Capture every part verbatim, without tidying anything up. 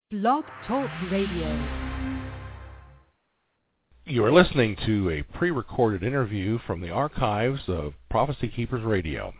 Blog Talk Radio. You are listening to a pre-recorded interview from the archives of Prophecy Keepers Radio.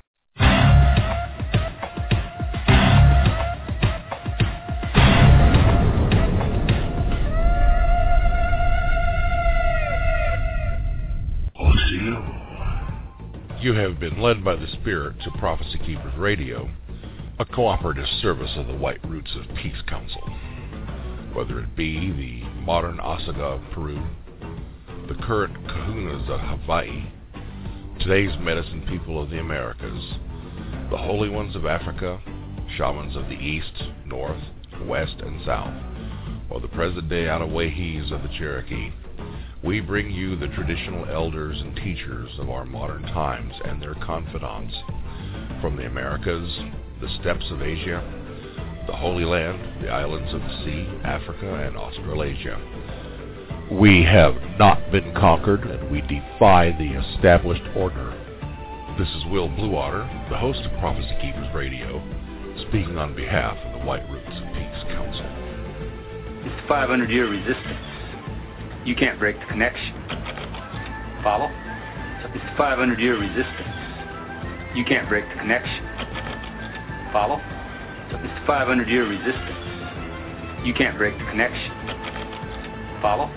You have been led by the Spirit to Prophecy Keepers Radio, a cooperative service of the White Roots of Peace Council. Whether it be the modern Osaga of Peru, the current Kahunas of Hawaii, today's medicine people of the Americas, the holy ones of Africa, shamans of the East, North, West, and South, or the present-day Anawahis of the Cherokee, we bring you the traditional elders and teachers of our modern times and their confidants from the Americas, the steppes of Asia, the Holy Land, the islands of the sea, Africa, and Australasia. We have not been conquered, and we defy the established order. This is Will Bluewater, the host of Prophecy Keepers Radio, speaking on behalf of the White Roots of Peace Council. It's the five hundred year resistance. You can't break the connection. Follow? It's the five hundred year resistance. You can't break the connection. Follow? It's the five hundred year resistance. You can't break the connection. Follow?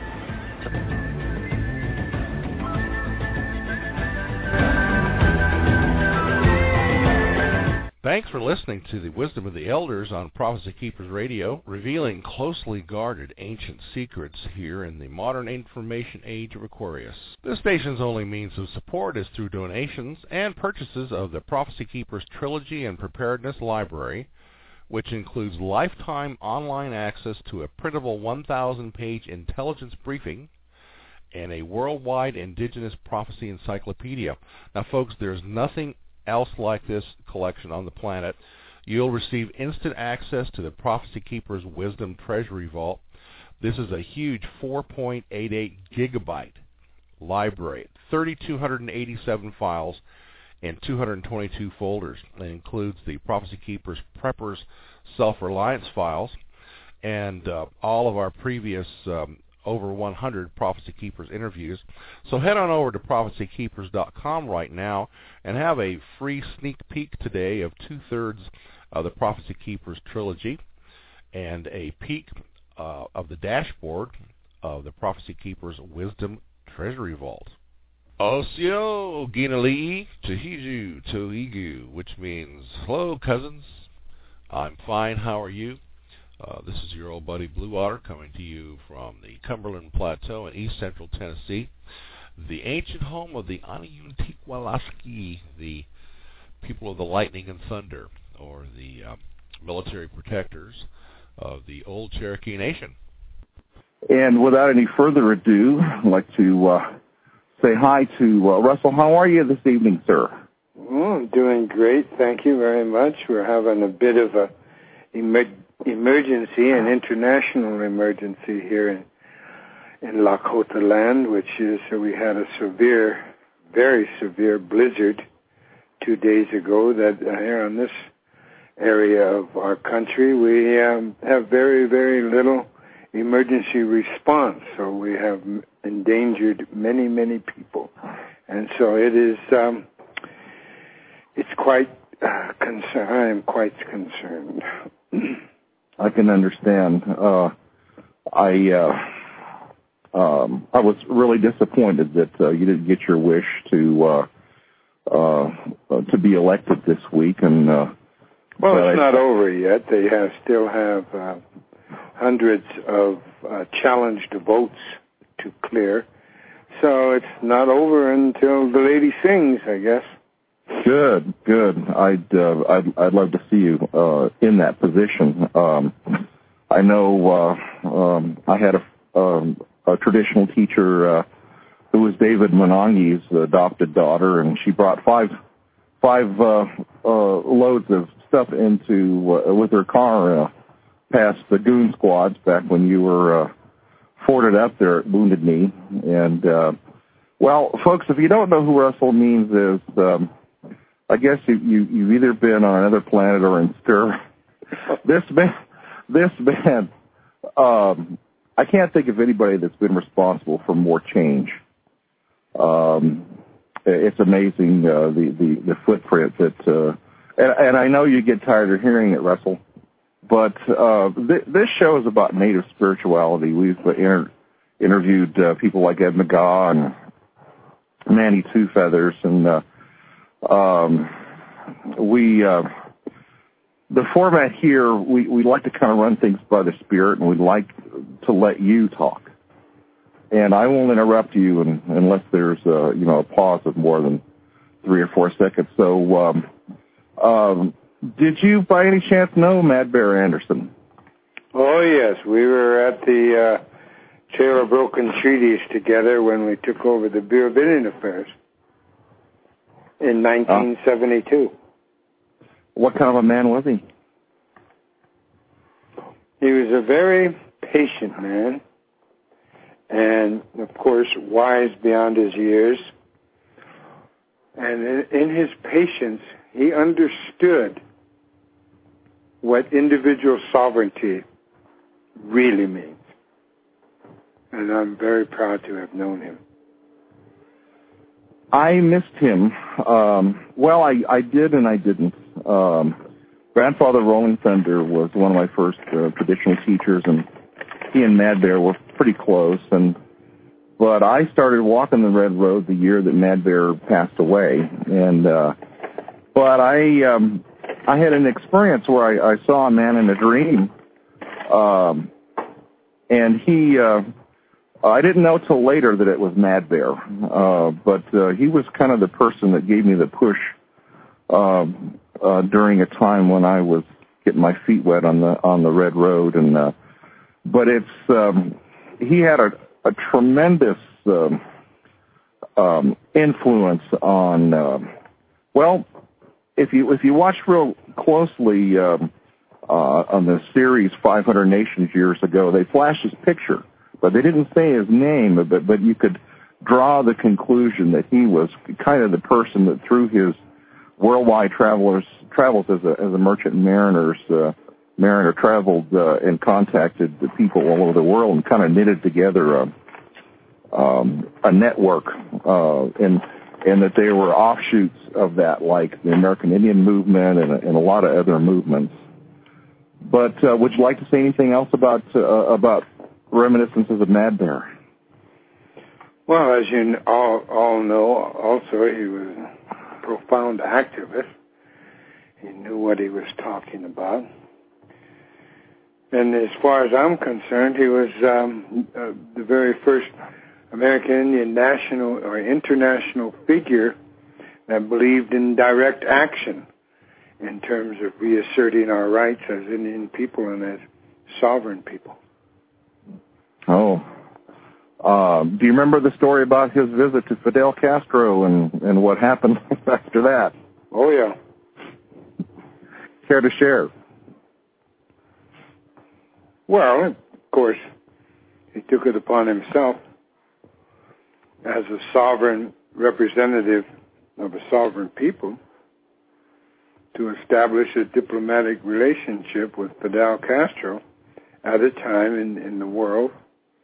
Thanks for listening to the Wisdom of the Elders on Prophecy Keepers Radio, revealing closely guarded ancient secrets here in the modern information age of Aquarius. This station's only means of support is through donations and purchases of the Prophecy Keepers Trilogy and Preparedness Library, which includes lifetime online access to a printable one thousand page intelligence briefing and a worldwide indigenous prophecy encyclopedia. Now, folks, there's nothing else like this collection on the planet. You'll receive instant access to the Prophecy Keepers Wisdom Treasury Vault. This is a huge four point eight eight gigabyte library, three thousand two hundred eighty-seven files and two hundred twenty-two folders. It includes the Prophecy Keepers Preppers Self-Reliance files and uh, all of our previous um, over one hundred Prophecy Keepers interviews. So head on over to prophecy keepers dot com right now and have a free sneak peek today of two-thirds of the Prophecy Keepers trilogy and a peek uh, of the dashboard of the Prophecy Keepers Wisdom Treasury Vault. Osio Ginalii Tahiju Toigu, which means, hello cousins, I'm fine, how are you? Uh, this is your old buddy Bluewater coming to you from the Cumberland Plateau in east central Tennessee, the ancient home of the Aniyuntikwalaski, the people of the lightning and thunder, or the uh, military protectors of the old Cherokee Nation. And without any further ado, I'd like to uh, say hi to uh, Russell. How are you this evening, sir? Oh, I'm doing great. Thank you very much. We're having a bit of a emer- emergency, an international emergency here in, in Lakota land, which is uh, we had a severe, very severe blizzard two days ago that uh, here on this area of our country we um, have very, very little emergency response. So we have endangered many, many people. And so it is, um, it's quite uh, concerned. I am quite concerned. I can understand. Uh, I uh, um, I was really disappointed that uh, you didn't get your wish to uh, uh, to be elected this week. And uh, well, it's I, not over yet. They have still have uh, hundreds of uh, challenged votes to clear, so it's not over until the lady sings, I guess. Good, good. I'd uh, I'd I'd love to see you uh, in that position. Um, I know uh, um, I had a, um, a traditional teacher uh, who was David Monongi's adopted daughter, and she brought five five uh, uh, loads of stuff into uh, with her car uh, past the goon squads back when you were uh, forwarded up there at Wounded Knee. And uh, well, folks, if you don't know who Russell Means is. Um, I guess you, you, you've either been on another planet or in stir. This man, this man um, I can't think of anybody that's been responsible for more change. Um, it's amazing uh, the, the the footprint that, uh, and, and I know you get tired of hearing it, Russell, but uh, th- this show is about Native spirituality. We've uh, inter- interviewed uh, people like Ed McGaw and Manny Two Feathers, and uh, um, we. Uh, The format here, we, we like to kind of run things by the Spirit, and we'd like to let you talk. And I won't interrupt you in, unless there's a, you know, a pause of more than three or four seconds. So um, um, did you by any chance know Mad Bear Anderson? Oh, yes. We were at the uh, Trail of Broken Treaties together when we took over the Bureau of Indian Affairs in nineteen seventy-two. Uh. What kind of a man was he? He was a very patient man, and, of course, wise beyond his years. And in, in his patience, he understood what individual sovereignty really means. And I'm very proud to have known him. I missed him. Um, well, I, I did and I didn't. Um, Grandfather Rolling Thunder was one of my first uh, traditional teachers, and he and Mad Bear were pretty close. And but I started walking the Red Road the year that Mad Bear passed away, and uh, but I um, I had an experience where I, I saw a man in a dream, um, and he. Uh, I didn't know till later that it was Mad Bear, uh, but uh, he was kind of the person that gave me the push um, uh, during a time when I was getting my feet wet on the on the Red Road. And uh, but it's um, he had a, a tremendous um, um, influence on. Uh, well, if you if you watch real closely um, uh, on the series five hundred Nations years ago, they flashed his picture. But they didn't say his name, but but you could draw the conclusion that he was kind of the person that, through his worldwide travelers travels as a as a merchant mariner's uh, mariner, traveled uh, and contacted the people all over the world and kind of knitted together a um, a network, uh, and and that there were offshoots of that, like the American Indian movement and, and a lot of other movements. But uh, would you like to say anything else about uh, about reminiscences of Mad Bear? Well, as you all, all know, also he was a profound activist. He knew what he was talking about. And as far as I'm concerned, he was um, uh, the very first American Indian national or international figure that believed in direct action in terms of reasserting our rights as Indian people and as sovereign people. Oh. Uh, do you remember the story about his visit to Fidel Castro and, and what happened after that? Oh, yeah. Care to share? Well, of course, he took it upon himself as a sovereign representative of a sovereign people to establish a diplomatic relationship with Fidel Castro at a time in, in the world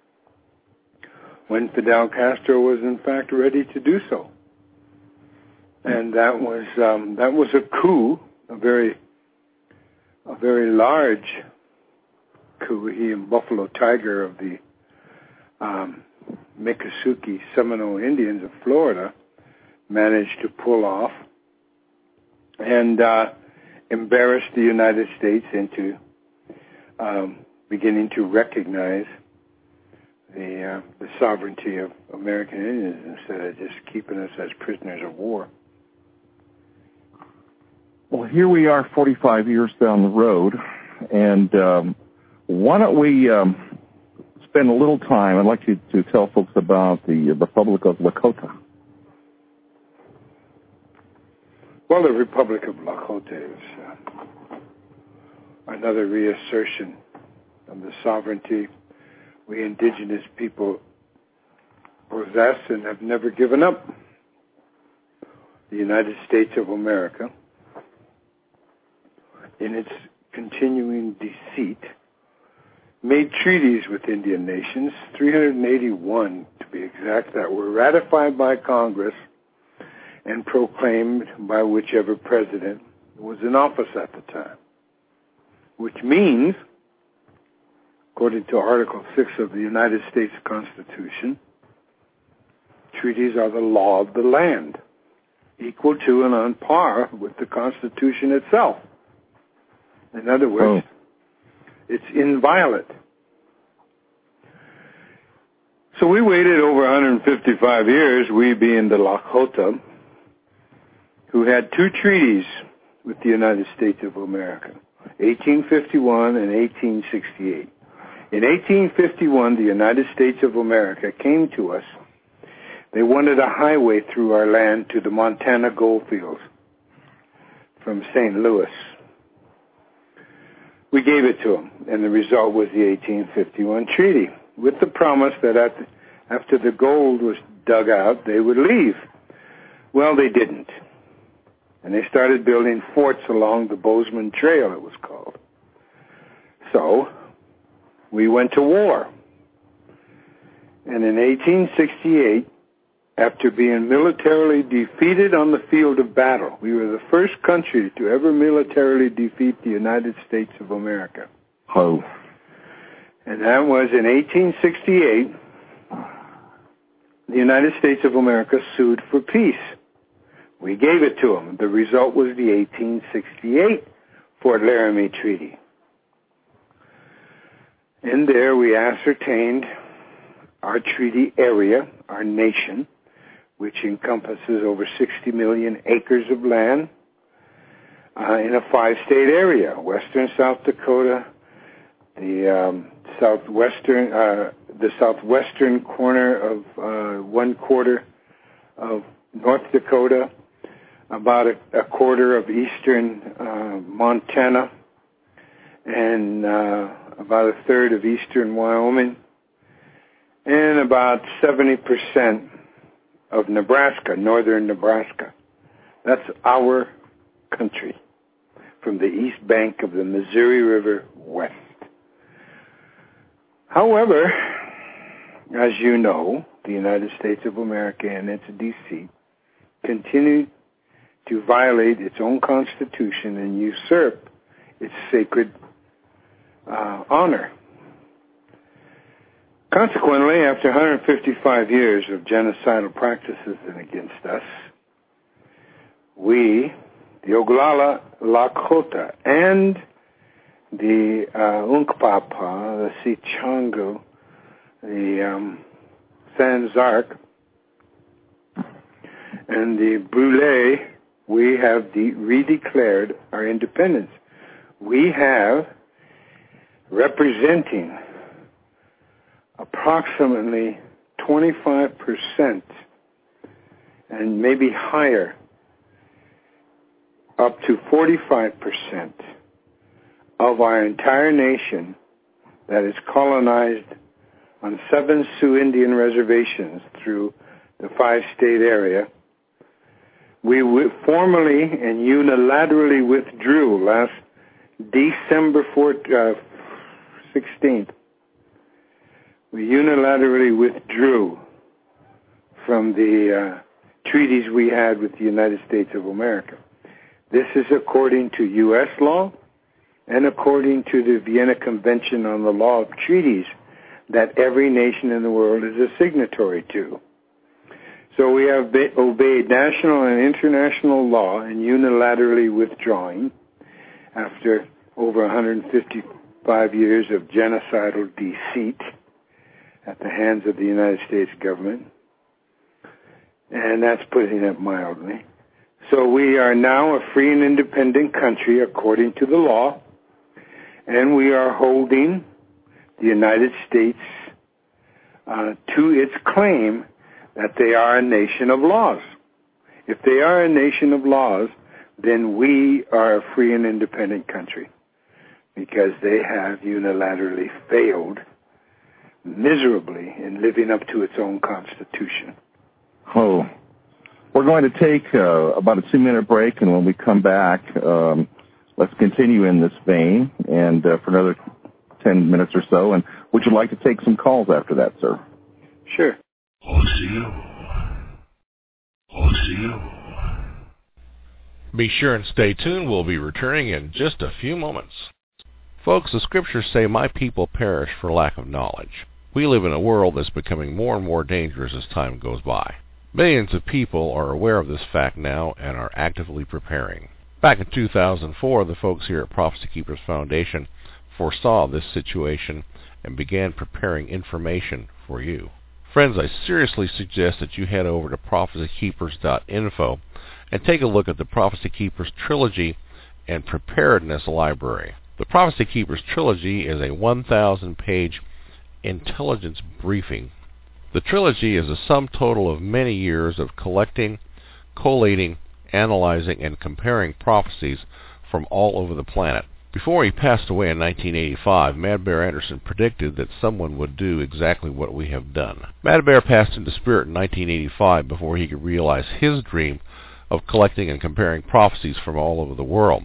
when Fidel Castro was in fact ready to do so. And that was um, that was a coup, a very a very large coup. He and Buffalo Tiger of the um, Miccosukee Seminole Indians of Florida managed to pull off and uh, embarrassed the United States into um, beginning to recognize the uh, the sovereignty of American Indians instead of just keeping us as prisoners of war. Well, here we are forty-five years down the road, and um, why don't we um, spend a little time, I'd like you to tell folks about the Republic of Lakota. Well, the Republic of Lakota is uh, another reassertion of the sovereignty we indigenous people possess and have never given up. The United States of America, in its continuing deceit, made treaties with Indian nations, three hundred eighty-one to be exact, that were ratified by Congress and proclaimed by whichever president was in office at the time. Which means, according to Article six of the United States Constitution, treaties are the law of the land, equal to and on par with the Constitution itself. In other words, oh. it's inviolate. So we waited over one hundred fifty-five years, we being the Lakota, who had two treaties with the United States of America, eighteen fifty-one and eighteen sixty-eight. In eighteen fifty-one, the United States of America came to us. They wanted a highway through our land to the Montana goldfields from Saint Louis. We gave it to them, and the result was the eighteen fifty-one treaty, with the promise that at the, after the gold was dug out, they would leave. Well, they didn't. And they started building forts along the Bozeman Trail, it was called. So we went to war. And in eighteen sixty-eight, after being militarily defeated on the field of battle, we were the first country to ever militarily defeat the United States of America. Oh. And that was in eighteen sixty-eight, the United States of America sued for peace. We gave it to them. The result was the eighteen sixty-eight Fort Laramie Treaty. In there, we ascertained our treaty area, our nation, which encompasses over sixty million acres of land uh, in a five-state area: western South Dakota, the um, southwestern, uh, the southwestern corner of uh, one quarter of North Dakota, about a, a quarter of eastern uh, Montana, and uh, about a third of eastern Wyoming, and about seventy percent of Nebraska, northern Nebraska. That's our country, from the east bank of the Missouri River west. However, as you know, the United States of America and its deceit continued to violate its own constitution and usurp its sacred uh, honor. Consequently, after one hundred fifty-five years of genocidal practices against us, we, the Oglala Lakota, and the uh, Unkpapa, the Sichango, the um, San Zark, and the Brule, we have de- redeclared our independence. We have, representing approximately twenty-five percent and maybe higher, up to forty-five percent of our entire nation that is colonized on seven Sioux Indian reservations through the five-state area. We w- formally and unilaterally withdrew last December sixteenth. We unilaterally withdrew from the uh, treaties we had with the United States of America. This is according to U S law and according to the Vienna Convention on the Law of Treaties that every nation in the world is a signatory to. So we have be- obeyed national and international law in unilaterally withdrawing after over one hundred fifty-five years of genocidal deceit at the hands of the United States government. And that's putting it mildly. So we are now a free and independent country according to the law, and we are holding the United States uh, to its claim that they are a nation of laws. If they are a nation of laws, then we are a free and independent country, because they have unilaterally failed miserably in living up to its own constitution. Oh, we're going to take uh, about a two-minute break, and when we come back, um, let's continue in this vein. And uh, for another ten minutes or so. And would you like to take some calls after that, sir? Sure. Be sure and stay tuned. We'll be returning in just a few moments. Folks, the scriptures say, my people perish for lack of knowledge. We live in a world that's becoming more and more dangerous as time goes by. Millions of people are aware of this fact now and are actively preparing. Back in two thousand four, the folks here at Prophecy Keepers Foundation foresaw this situation and began preparing information for you. Friends, I seriously suggest that you head over to prophecy keepers dot info and take a look at the Prophecy Keepers Trilogy and Preparedness Library. The Prophecy Keepers Trilogy is a one thousand page intelligence briefing. The trilogy is a sum total of many years of collecting, collating, analyzing, and comparing prophecies from all over the planet. Before he passed away in nineteen eighty-five, Mad Bear Anderson predicted that someone would do exactly what we have done. Mad Bear passed into spirit in nineteen eighty-five before he could realize his dream of collecting and comparing prophecies from all over the world.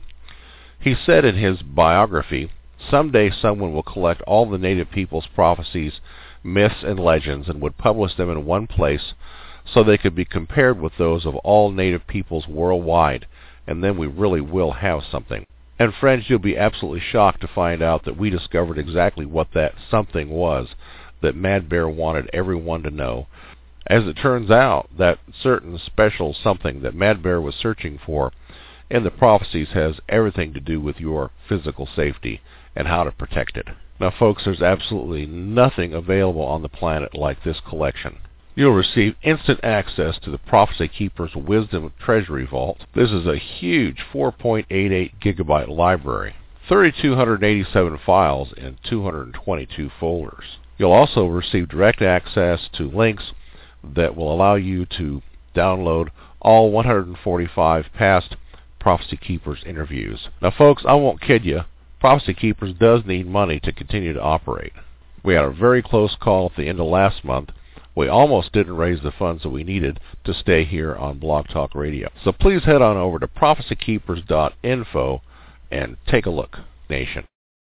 He said in his biography, someday someone will collect all the native people's prophecies, myths, and legends and would publish them in one place so they could be compared with those of all native peoples worldwide, and then we really will have something. And friends, you'll be absolutely shocked to find out that we discovered exactly what that something was that Mad Bear wanted everyone to know. As it turns out, that certain special something that Mad Bear was searching for in the prophecies has everything to do with your physical safety and how to protect it. Now, folks, there's absolutely nothing available on the planet like this collection. You'll receive instant access to the Prophecy Keepers Wisdom Treasury Vault. This is a huge four point eight eight gigabyte library, three thousand two hundred eighty-seven files in two hundred twenty-two folders. You'll also receive direct access to links that will allow you to download all one hundred forty-five past Prophecy Keepers interviews. Now, folks, I won't kid you. Prophecy Keepers does need money to continue to operate. We had a very close call at the end of last month. We almost didn't raise the funds that we needed to stay here on Blog Talk Radio. So please head on over to prophecy keepers dot info and take a look, nation.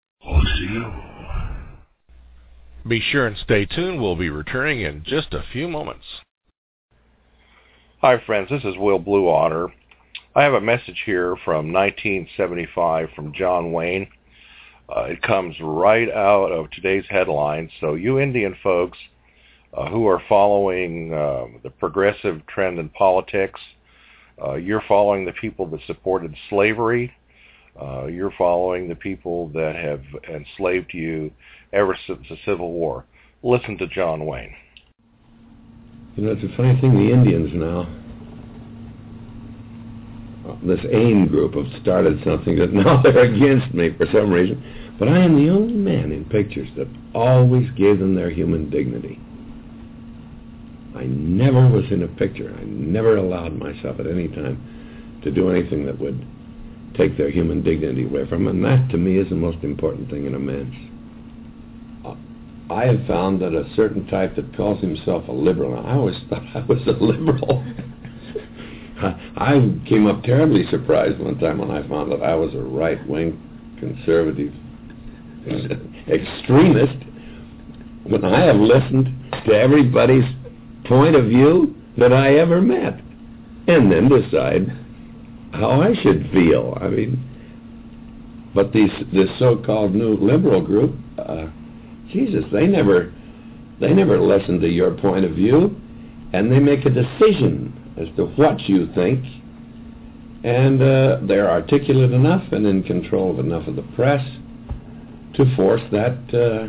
Be sure and stay tuned. We'll be returning in just a few moments. Hi, friends. This is Will Bluewater. I have a message here from nineteen seventy-five from John Wayne. Uh, it comes right out of today's headlines. So you Indian folks uh, who are following uh, the progressive trend in politics, uh, you're following the people that supported slavery. Uh, you're following the people that have enslaved you ever since the Civil War. Listen to John Wayne. You know, it's a funny thing, the Indians now, this AIM group have started something that now they're against me for some reason, but I am the only man in pictures that always gave them their human dignity. I never was in a picture. I never allowed myself at any time to do anything that would take their human dignity away from them, and that to me is the most important thing in a man's. I have found that a certain type that calls himself a liberal, I always thought I was a liberal. I came up terribly surprised one time when I found that I was a right-wing conservative extremist, when I have listened to everybody's point of view that I ever met, and then decide how I should feel. I mean, but these this so-called new liberal group, uh, Jesus, they never they never listen to your point of view, and they make a decision as to what you think, and uh, they're articulate enough and in control of enough of the press to force that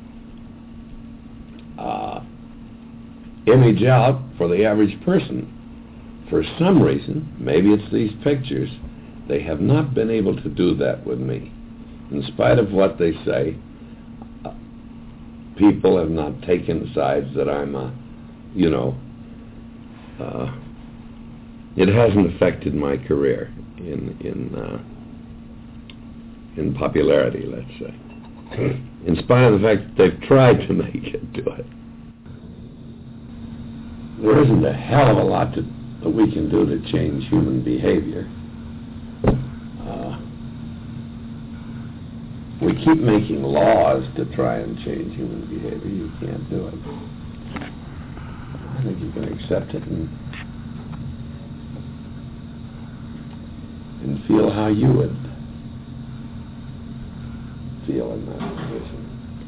uh, uh, image out for the average person. For some reason, maybe it's these pictures, they have not been able to do that with me. In spite of what they say, uh, people have not taken sides that I'm, uh, you know, uh, it hasn't affected my career in in uh, in popularity, let's say. In spite of the fact that they've tried to make it do it. There isn't a hell of a lot to, that we can do to change human behavior. Uh, we keep making laws to try and change human behavior. You can't do it. I think you can accept it and and feel how you would feel in that position.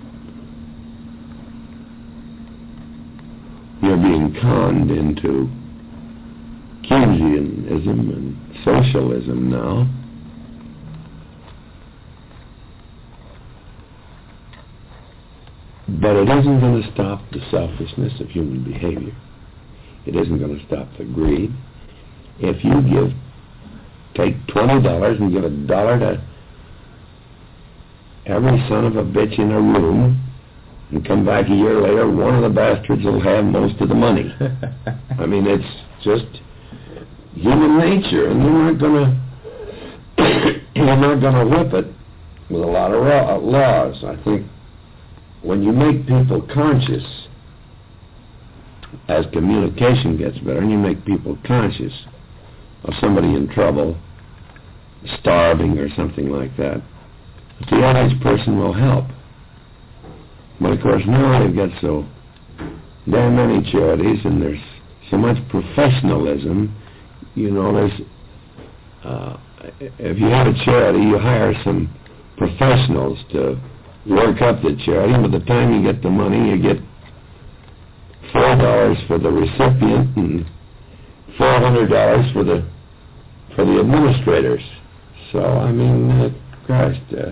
You're being conned into Keynesianism and socialism now. But it isn't going to stop the selfishness of human behavior. It isn't going to stop the greed. If you give, take twenty dollars and give a dollar to every son of a bitch in a room, and come back a year later, one of the bastards will have most of the money. I mean, it's just human nature, and you're not going to you're not going to whip it with a lot of raw, laws. I think when you make people conscious, as communication gets better, and you make people conscious of somebody in trouble, starving or something like that, the average person will help. But of course now they've got so damn many charities, and there's so much professionalism. You know, there's uh, if you have a charity, you hire some professionals to work up the charity, and by the time you get the money, you get four dollars for the recipient and four hundred dollars for the for the administrators. So I mean, uh, Christ, uh,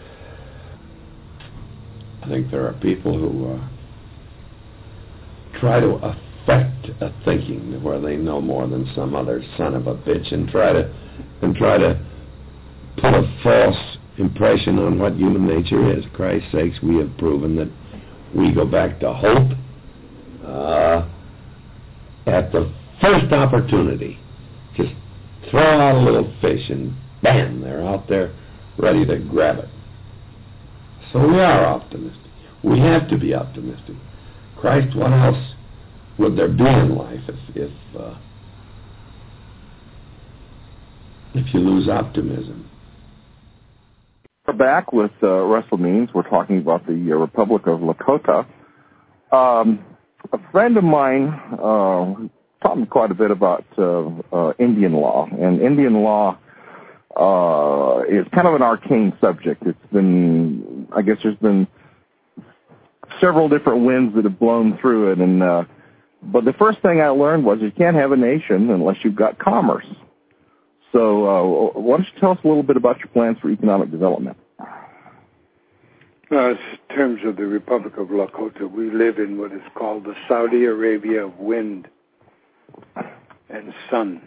I think there are people who uh, try to affect a thinking where they know more than some other son of a bitch, and try to and try to put a false impression on what human nature is. Christ's sakes, we have proven that we go back to hope uh, at the first opportunity. Just throw out a little fish and bam, they're out there ready to grab it. So we are optimistic. We have to be optimistic. Christ, what else would there be in life if if, uh, if you lose optimism? We're back with uh, Russell Means. We're talking about the uh, Republic of Lakota. Um, a friend of mine uh, taught me quite a bit about uh, uh, Indian law, and Indian law uh, is kind of an arcane subject. It's been, I guess, there's been several different winds that have blown through it, and uh, but the first thing I learned was you can't have a nation unless you've got commerce. So uh, why don't you tell us a little bit about your plans for economic development? Uh, in terms of the Republic of Lakota, we live in what is called the Saudi Arabia of wind and sun.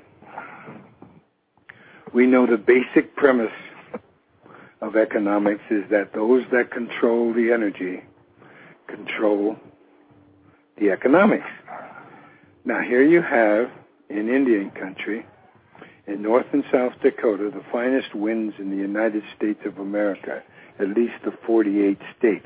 We know the basic premise of economics is that those that control the energy control the economics. Now here you have, in Indian country, in North and South Dakota, the finest winds in the United States of America, at least the forty-eight states.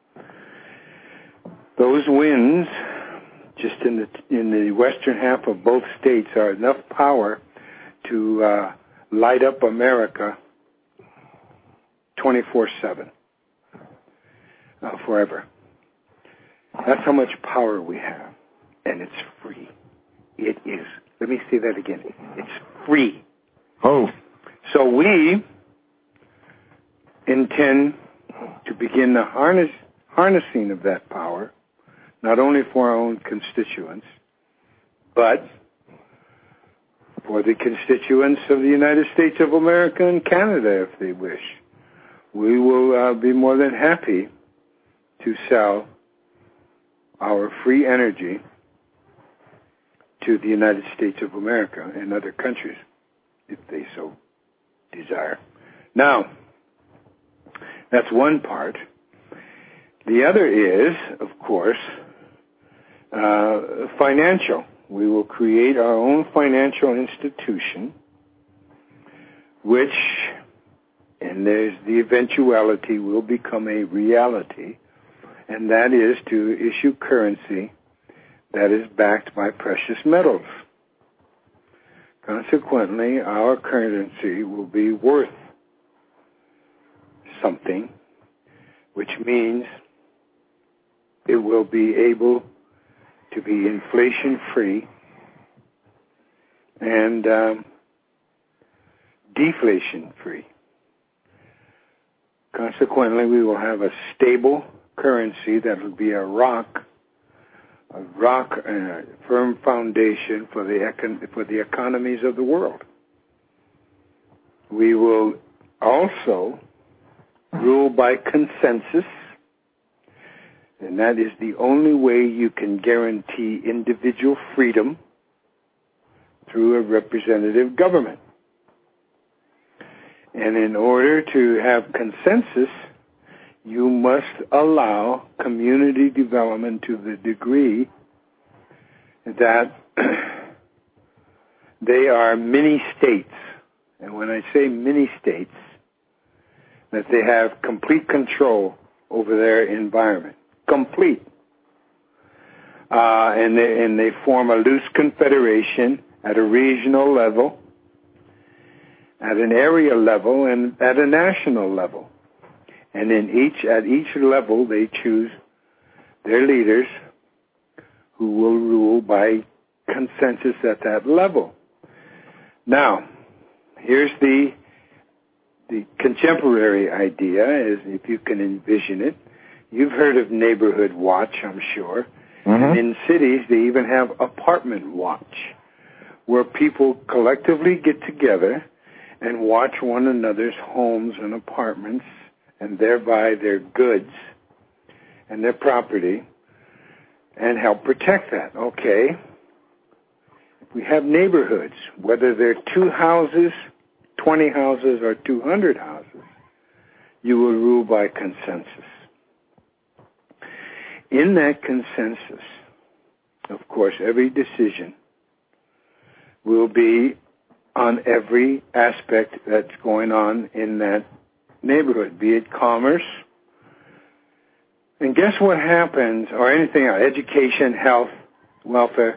Those winds, just in the in the western half of both states, are enough power to uh, light up America twenty-four seven, uh, forever. That's how much power we have, and it's free. It is. Let me say that again. It's free. Oh. So we intend to begin the harness, harnessing of that power, not only for our own constituents, but for the constituents of the United States of America and Canada, if they wish. We will uh, be more than happy to sell our free energy to the United States of America and other countries, if they so desire. Now, that's one part. The other is, of course, uh, financial. We will create our own financial institution, which, and there's the eventuality, will become a reality, and that is to issue currency that is backed by precious metals. Consequently, our currency will be worth something which means it will be able to be inflation-free and um, deflation-free. Consequently, we will have a stable currency that will be a rock, a rock, a firm foundation for the econ- for the economies of the world. We will also rule by consensus, and that is the only way you can guarantee individual freedom through a representative government. And in order to have consensus, you must allow community development to the degree that they are mini states. And when I say mini states, that they have complete control over their environment. Complete. Uh, and, they, and they form a loose confederation at a regional level, at an area level, and at a national level. And in each, at each level, they choose their leaders who will rule by consensus at that level. Now, here's the the contemporary idea, is if you can envision it. You've heard of neighborhood watch, I'm sure. Mm-hmm. And in cities, they even have apartment watch, where people collectively get together and watch one another's homes and apartments, and thereby their goods and their property, and help protect that. Okay. If we have neighborhoods, whether they're two houses, twenty houses, or two hundred houses, you will rule by consensus. In that consensus, of course, every decision will be on every aspect that's going on in that neighborhood, be it commerce. And guess what happens, or anything else, education, health, welfare.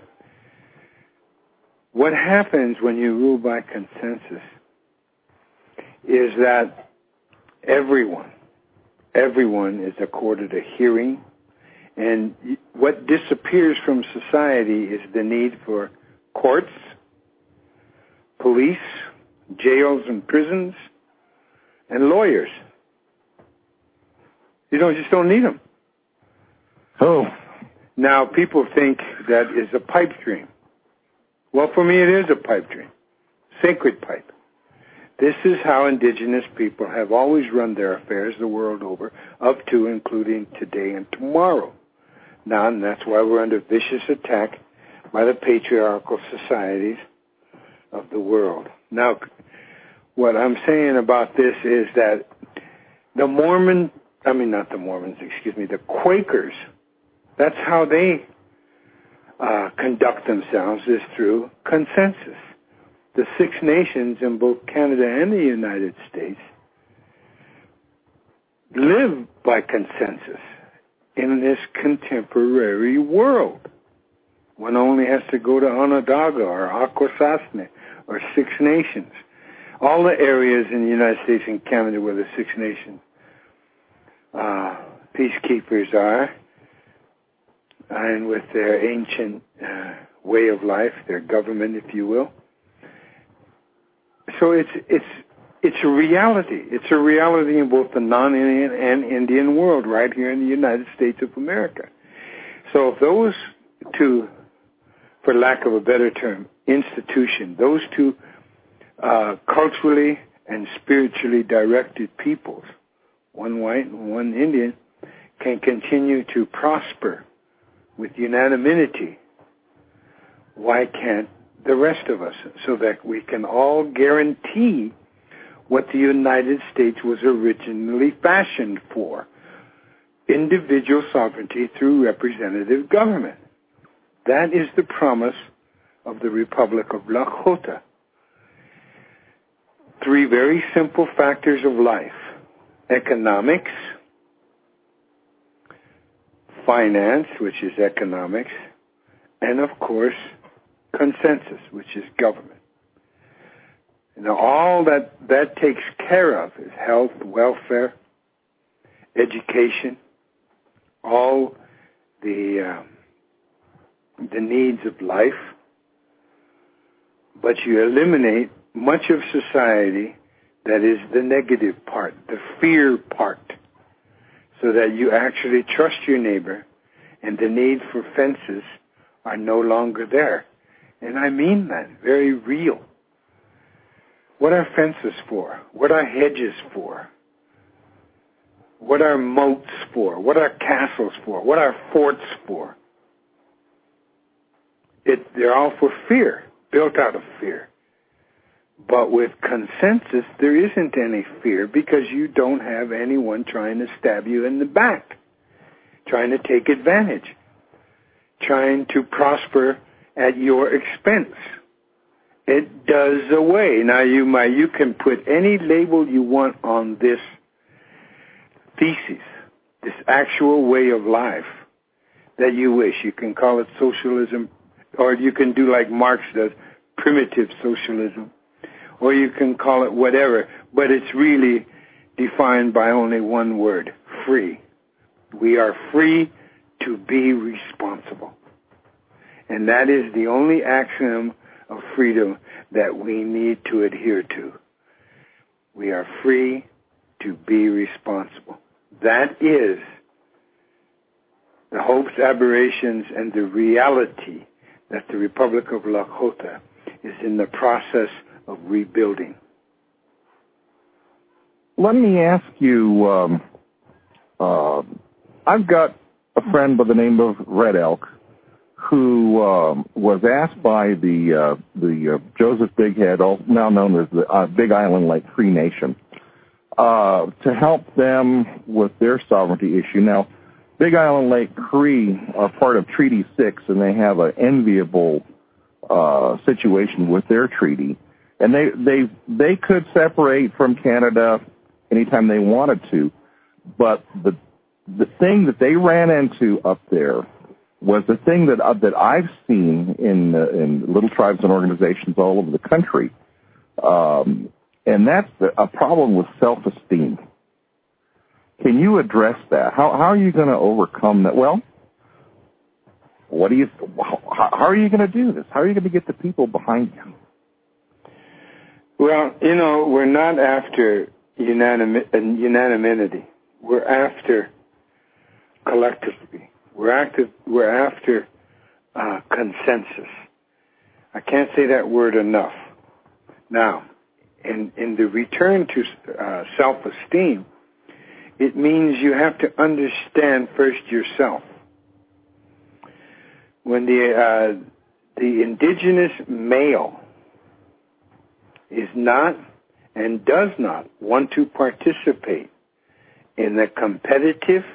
What happens when you rule by consensus is that everyone, everyone is accorded a hearing, and what disappears from society is the need for courts, police, jails and prisons, and lawyers. You don't just don't need them. Oh. Now, people think that is a pipe dream. Well, for me, it is a pipe dream. Sacred pipe. This is how indigenous people have always run their affairs the world over, up to including today and tomorrow. Now, and that's why we're under vicious attack by the patriarchal societies of the world. Now, what I'm saying about this is that the Mormon, I mean not the Mormons, excuse me, the Quakers, that's how they uh, conduct themselves, is through consensus. The Six Nations in both Canada and the United States live by consensus in this contemporary world. One only has to go to Onondaga or Akwesasne or Six Nations. All the areas in the United States and Canada where the Six Nations uh, peacekeepers are, and with their ancient uh, way of life, their government, if you will. So it's it's it's a reality. It's a reality in both the non-Indian and Indian world right here in the United States of America. So if those two, for lack of a better term, institution, those two uh, culturally and spiritually directed peoples, one white and one Indian, can continue to prosper with unanimity, why can't the rest of us, so that we can all guarantee what the United States was originally fashioned for, individual sovereignty through representative government. That is the promise of the Republic of Lakota. Three very simple factors of life: economics, finance, which is economics, and of course, consensus, which is government. Now, all that that takes care of is health, welfare, education, all the uh, the needs of life, but you eliminate much of society that is the negative part, the fear part, so that you actually trust your neighbor and the need for fences are no longer there. And I mean that, very real. What are fences for? What are hedges for? What are moats for? What are castles for? What are forts for? It, they're all for fear, built out of fear. But with consensus, there isn't any fear because you don't have anyone trying to stab you in the back, trying to take advantage, trying to prosper at your expense. It does away. Now, you might, you can put any label you want on this thesis, this actual way of life that you wish. You can call it socialism, or you can do like Marx does, primitive socialism, or you can call it whatever, but it's really defined by only one word, free. We are free to be responsible. And that is the only axiom of freedom that we need to adhere to. We are free to be responsible. That is the hopes, aberrations, and the reality that the Republic of Lakota is in the process of rebuilding. Let me ask you, um, uh, I've got a friend by the name of Red Elk who um, was asked by the uh, the uh, Joseph Big Head, now known as the uh, Big Island Lake Free Nation, uh, to help them with their sovereignty issue. Now, Big Island Lake Cree are part of Treaty six, and they have an enviable uh, situation with their treaty. And they, they, they could separate from Canada anytime they wanted to, but the the thing that they ran into up there was the thing that uh, that I've seen in uh, in little tribes and organizations all over the country, um, and that's the, a problem with self-esteem. Can you address that? How how are you going to overcome that? Well, what do you? How, how are you going to do this? How are you going to get the people behind you? Well, you know, we're not after unanim- unanimity. We're after collectively. We're after, we're after uh, consensus. I can't say that word enough. Now, in, in the return to uh, self-esteem, it means you have to understand first yourself. When the uh, the indigenous male is not and does not want to participate in the competitive,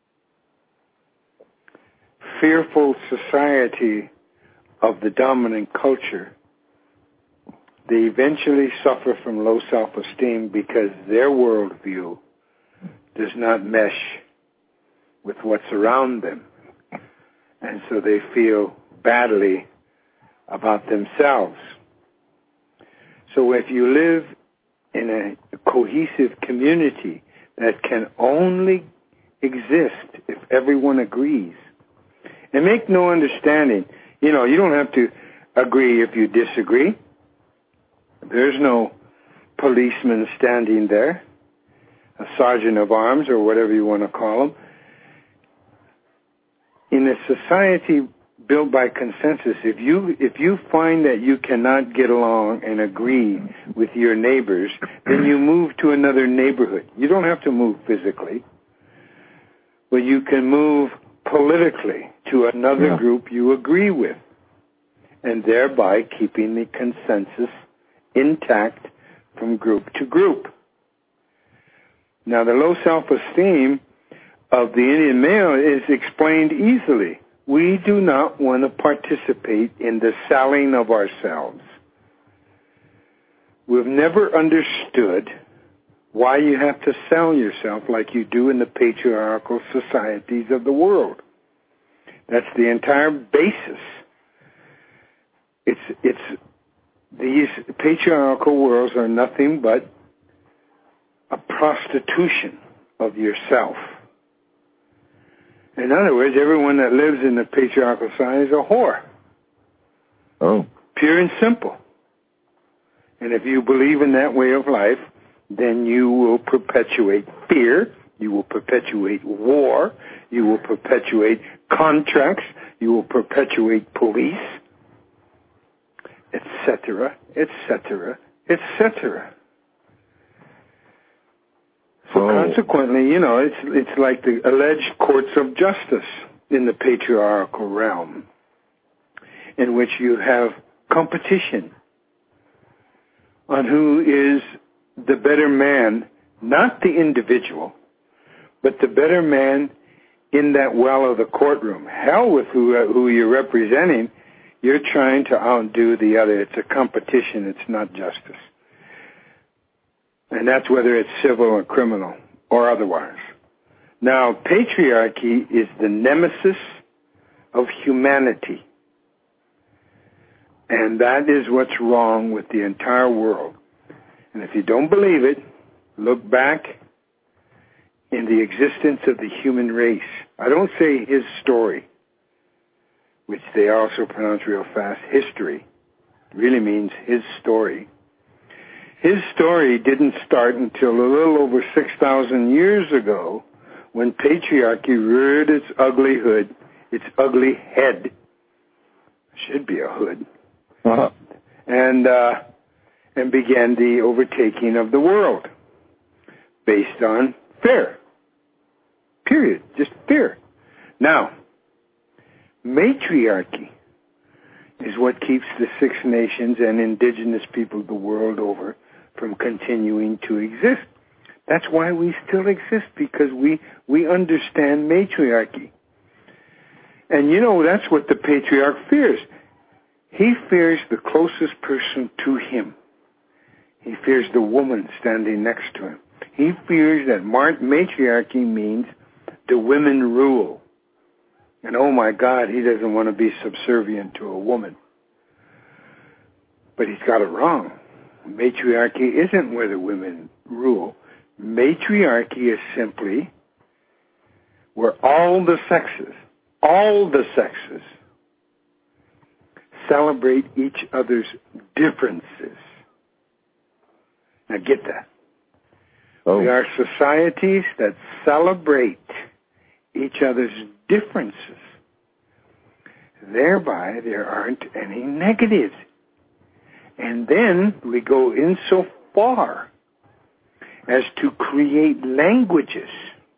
fearful society of the dominant culture, they eventually suffer from low self-esteem because their worldview does not mesh with what's around them. And so they feel badly about themselves. So if you live in a cohesive community that can only exist if everyone agrees, and make no understanding, you know, you don't have to agree if you disagree. There's no policeman standing there, a sergeant of arms or whatever you want to call them. In a society built by consensus, if you if you find that you cannot get along and agree with your neighbors, then you move to another neighborhood. You don't have to move physically, but you can move politically to another yeah. group you agree with, and thereby keeping the consensus intact from group to group. Now, the low self-esteem of the Indian male is explained easily. We do not want to participate in the selling of ourselves. We've never understood why you have to sell yourself like you do in the patriarchal societies of the world. That's the entire basis. It's it's these patriarchal worlds are nothing but a prostitution of yourself. In other words, everyone that lives in the patriarchal side is a whore. Oh. Pure and simple. And if you believe in that way of life, then you will perpetuate fear, you will perpetuate war, you will perpetuate contracts, you will perpetuate police, et cetera, et cetera, et cetera. So Oh. consequently, you know, it's it's like the alleged courts of justice in the patriarchal realm, in which you have competition on who is the better man, not the individual, but the better man in that well of the courtroom. Hell with who who you're representing, you're trying to outdo the other. It's a competition, it's not justice. And that's whether it's civil or criminal or otherwise. Now, patriarchy is the nemesis of humanity. And that is what's wrong with the entire world. And if you don't believe it, look back in the existence of the human race. I don't say his story, which they also pronounce real fast, history. Really means his story. His story didn't start until a little over six thousand years ago, when patriarchy reared its ugly hood, its ugly head. Should be a hood. Uh-huh. And uh, and began the overtaking of the world based on fear. Period. Just fear. Now, matriarchy is what keeps the Six Nations and indigenous people the world over from continuing to exist. That's why we still exist, because we, we understand matriarchy. And you know, that's what the patriarch fears. He fears the closest person to him. He fears the woman standing next to him. He fears that matriarchy means the women rule. And oh my God, he doesn't want to be subservient to a woman. But he's got it wrong. Matriarchy isn't where the women rule. Matriarchy is simply where all the sexes, all the sexes, celebrate each other's differences. Now get that. Oh. We are societies that celebrate each other's differences. Thereby, there aren't any negatives. And then we go in so far as to create languages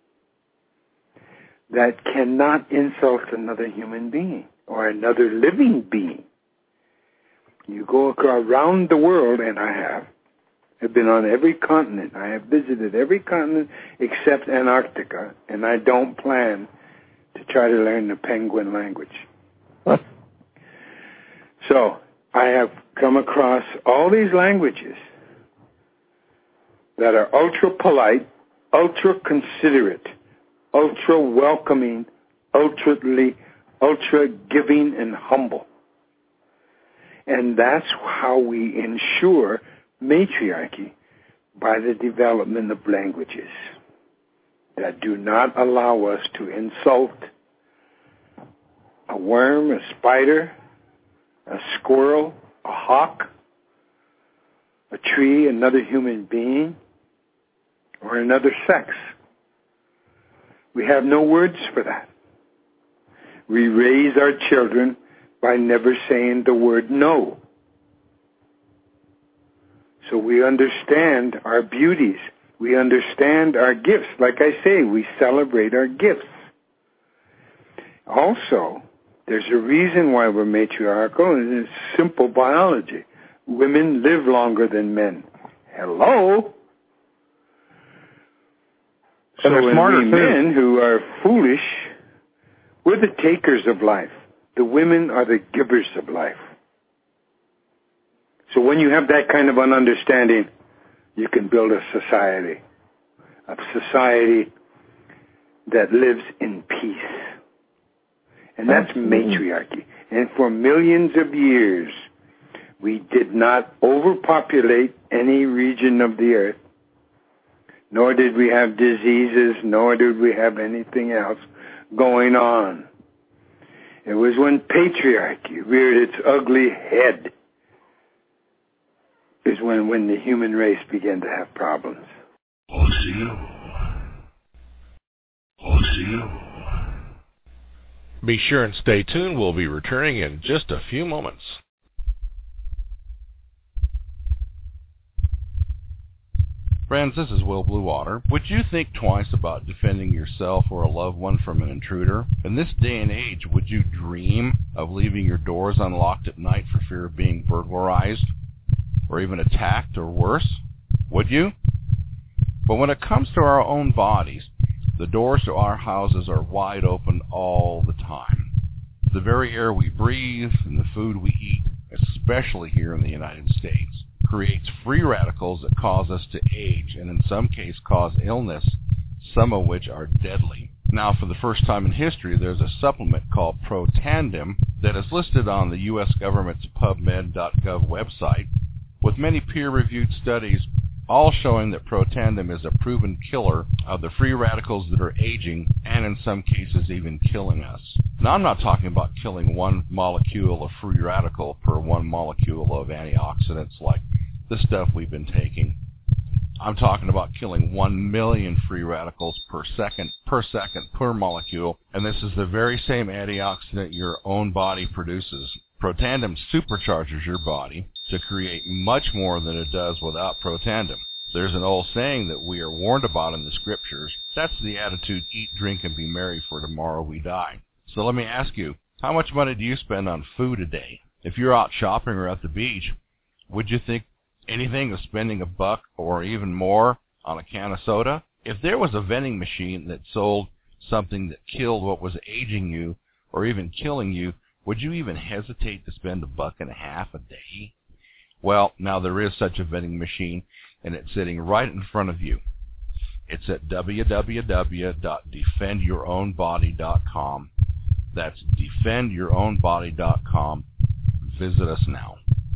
that cannot insult another human being or another living being. You go around the world, and I have. I've been on every continent. I have visited every continent except Antarctica, and I don't plan to try to learn the penguin language. Huh. So I have come across all these languages that are ultra polite, ultra considerate, ultra welcoming, ultra, ultra giving and humble. And that's how we ensure matriarchy, by the development of languages that do not allow us to insult a worm, a spider, a squirrel, a hawk, a tree, another human being, or another sex. We have no words for that. We raise our children by never saying the word no. So we understand our beauties. We understand our gifts. Like I say, we celebrate our gifts. Also, there's a reason why we're matriarchal, and it's simple biology. Women live longer than men. Hello? So And they're when smarter, we too. men who are foolish, we're the takers of life. The women are the givers of life. So when you have that kind of an understanding, you can build a society, a society that lives in peace. And that's Absolutely. matriarchy. And for millions of years, we did not overpopulate any region of the earth nor did we have diseases, nor did we have anything else going on. It was when patriarchy reared its ugly head is when, when the human race began to have problems. Be sure and stay tuned. We'll be returning in just a few moments. Friends, this is Will Bluewater. Would you think twice about defending yourself or a loved one from an intruder? In this day and age, would you dream of leaving your doors unlocked at night for fear of being burglarized or even attacked or worse? Would you? But when it comes to our own bodies, the doors to our houses are wide open all the time. The very air we breathe and the food we eat, especially here in the United States, creates free radicals that cause us to age and in some cases cause illness, some of which are deadly. Now, for the first time in history, there's a supplement called Protandim that is listed on the U S government's PubMed dot gov website, with many peer-reviewed studies all showing that Protandim is a proven killer of the free radicals that are aging and in some cases even killing us. Now, I'm not talking about killing one molecule of free radical per one molecule of antioxidants like the stuff we've been taking. I'm talking about killing one million free radicals per second, per second, per molecule, and this is the very same antioxidant your own body produces. Protandim supercharges your body to create much more than it does without Protandim. There's an old saying that we are warned about in the scriptures. That's the attitude, eat, drink, and be merry, for tomorrow we die. So let me ask you, how much money do you spend on food a day? If you're out shopping or at the beach, would you think anything of spending a buck or even more on a can of soda? If there was a vending machine that sold something that killed what was aging you or even killing you, would you even hesitate to spend a buck and a half a day? Well, now there is such a vending machine, and it's sitting right in front of you. It's at w w w dot defend your own body dot com. That's defend your own body dot com. Visit us now.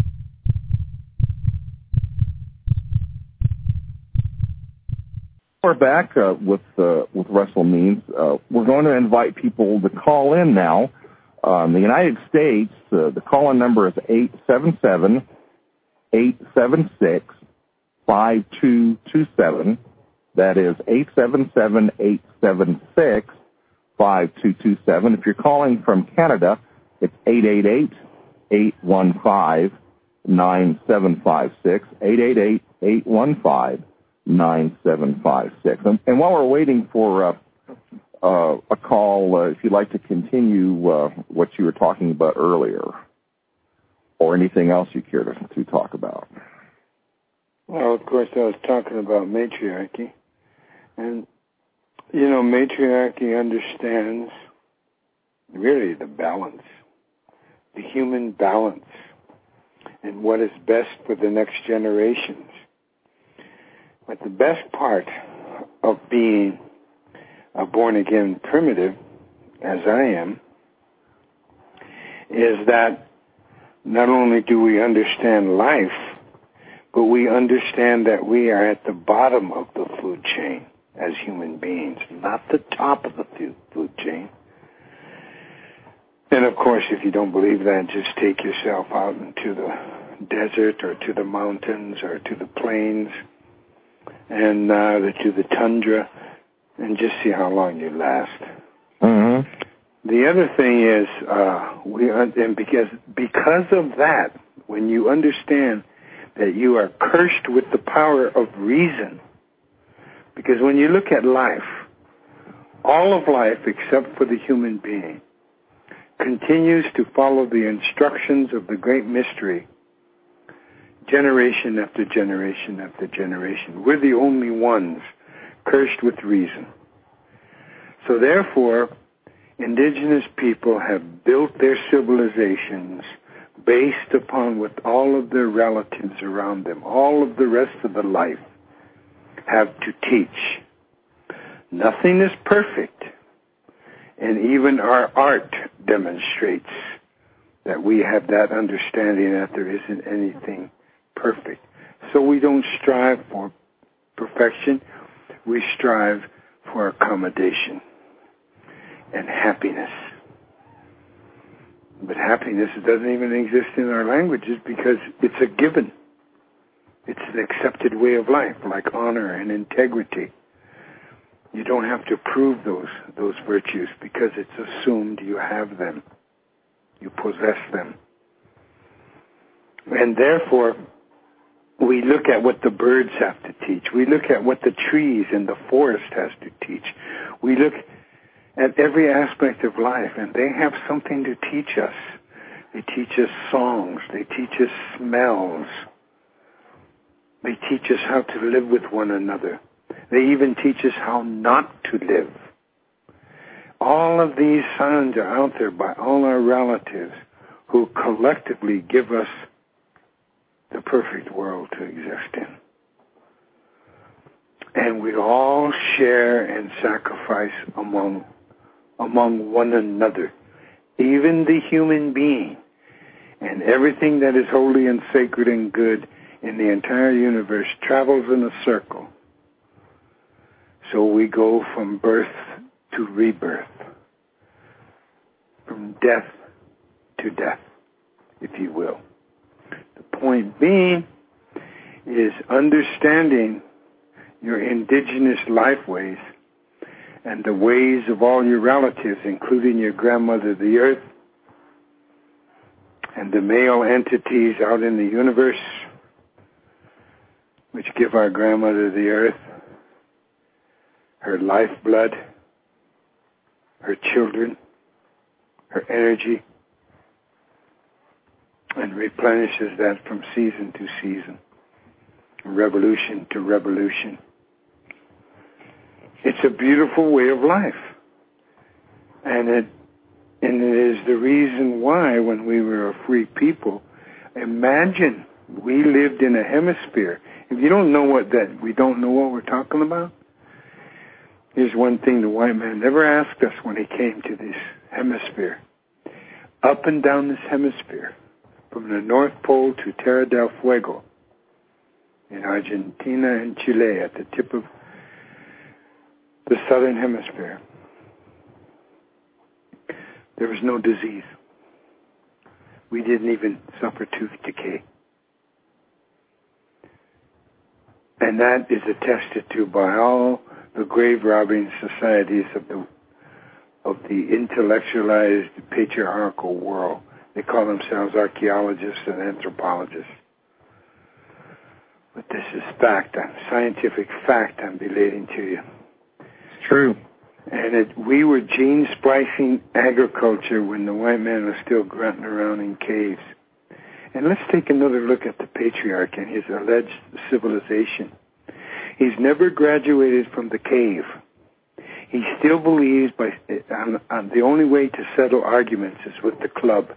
We're back uh, with uh, with Russell Means. Uh, we're going to invite people to call in now. Um, the United States, uh, the call-in number is eight seven seven, eight seven six, five two two seven. That is eight seven seven, eight seven six, five two two seven. If you're calling from Canada, it's eight eight eight, eight one five, nine seven five six, eight eight eight, eight one five, nine seven five six. And, and while we're waiting for uh, uh, a call, uh, if you'd like to continue uh, what you were talking about earlier, or anything else you care to, to talk about. Well, of course, I was talking about matriarchy. And, you know, matriarchy understands really the balance, the human balance, and what is best for the next generations. But the best part of being a born-again primitive, as I am, is that not only do we understand life, but we understand that we are at the bottom of the food chain as human beings, not the top of the food chain. And of course, if you don't believe that, just take yourself out into the desert or to the mountains or to the plains and uh, to the tundra and just see how long you last. Mm-hmm. The other thing is, uh, we and because because of that, when you understand that you are cursed with the power of reason, because when you look at life, all of life except for the human being continues to follow the instructions of the great mystery, generation after generation after generation. We're the only ones cursed with reason. So therefore, indigenous people have built their civilizations based upon what all of their relatives around them, all of the rest of the life, have to teach. Nothing is perfect, and even our art demonstrates that we have that understanding that there isn't anything perfect. So we don't strive for perfection. we strive for accommodation and happiness. But happiness doesn't even exist in our languages because it's a given. It's an accepted way of life, like honor and integrity. You don't have to prove those those virtues because it's assumed you have them. You possess them. And therefore, we look at what the birds have to teach. We look at what the trees and the forest has to teach. We look at every aspect of life, and they have something to teach us. They teach us songs. They teach us smells. They teach us how to live with one another. They even teach us how not to live. All of these signs are out there by all our relatives who collectively give us the perfect world to exist in. And we all share and sacrifice among, among one another. Even the human being and everything that is holy and sacred and good in the entire universe travels in a circle. So we go from birth to rebirth, from death to death, if you will. The point being is understanding your indigenous life ways and the ways of all your relatives, including your grandmother, the earth, and the male entities out in the universe, which give our grandmother, the earth, her lifeblood, her children, her energy, and replenishes that from season to season, revolution to revolution. It's a beautiful way of life. And it, and it is the reason why, when we were a free people, imagine we lived in a hemisphere. If you don't know what that, we don't know what we're talking about, here's one thing the white man never asked us when he came to this hemisphere. Up and down this hemisphere, from the North Pole to Terra del Fuego, in Argentina and Chile, at the tip of the southern hemisphere, there was no disease. We didn't even suffer tooth decay. And that is attested to by all the grave-robbing societies of the of the intellectualized patriarchal world. They call themselves archaeologists and anthropologists. But this is fact, scientific fact I'm relating to you. It's true. And it, we were gene-splicing agriculture when the white man was still grunting around in caves. And let's take another look at the patriarch and his alleged civilization. He's never graduated from the cave. He still believes by on, on the only way to settle arguments is with the club.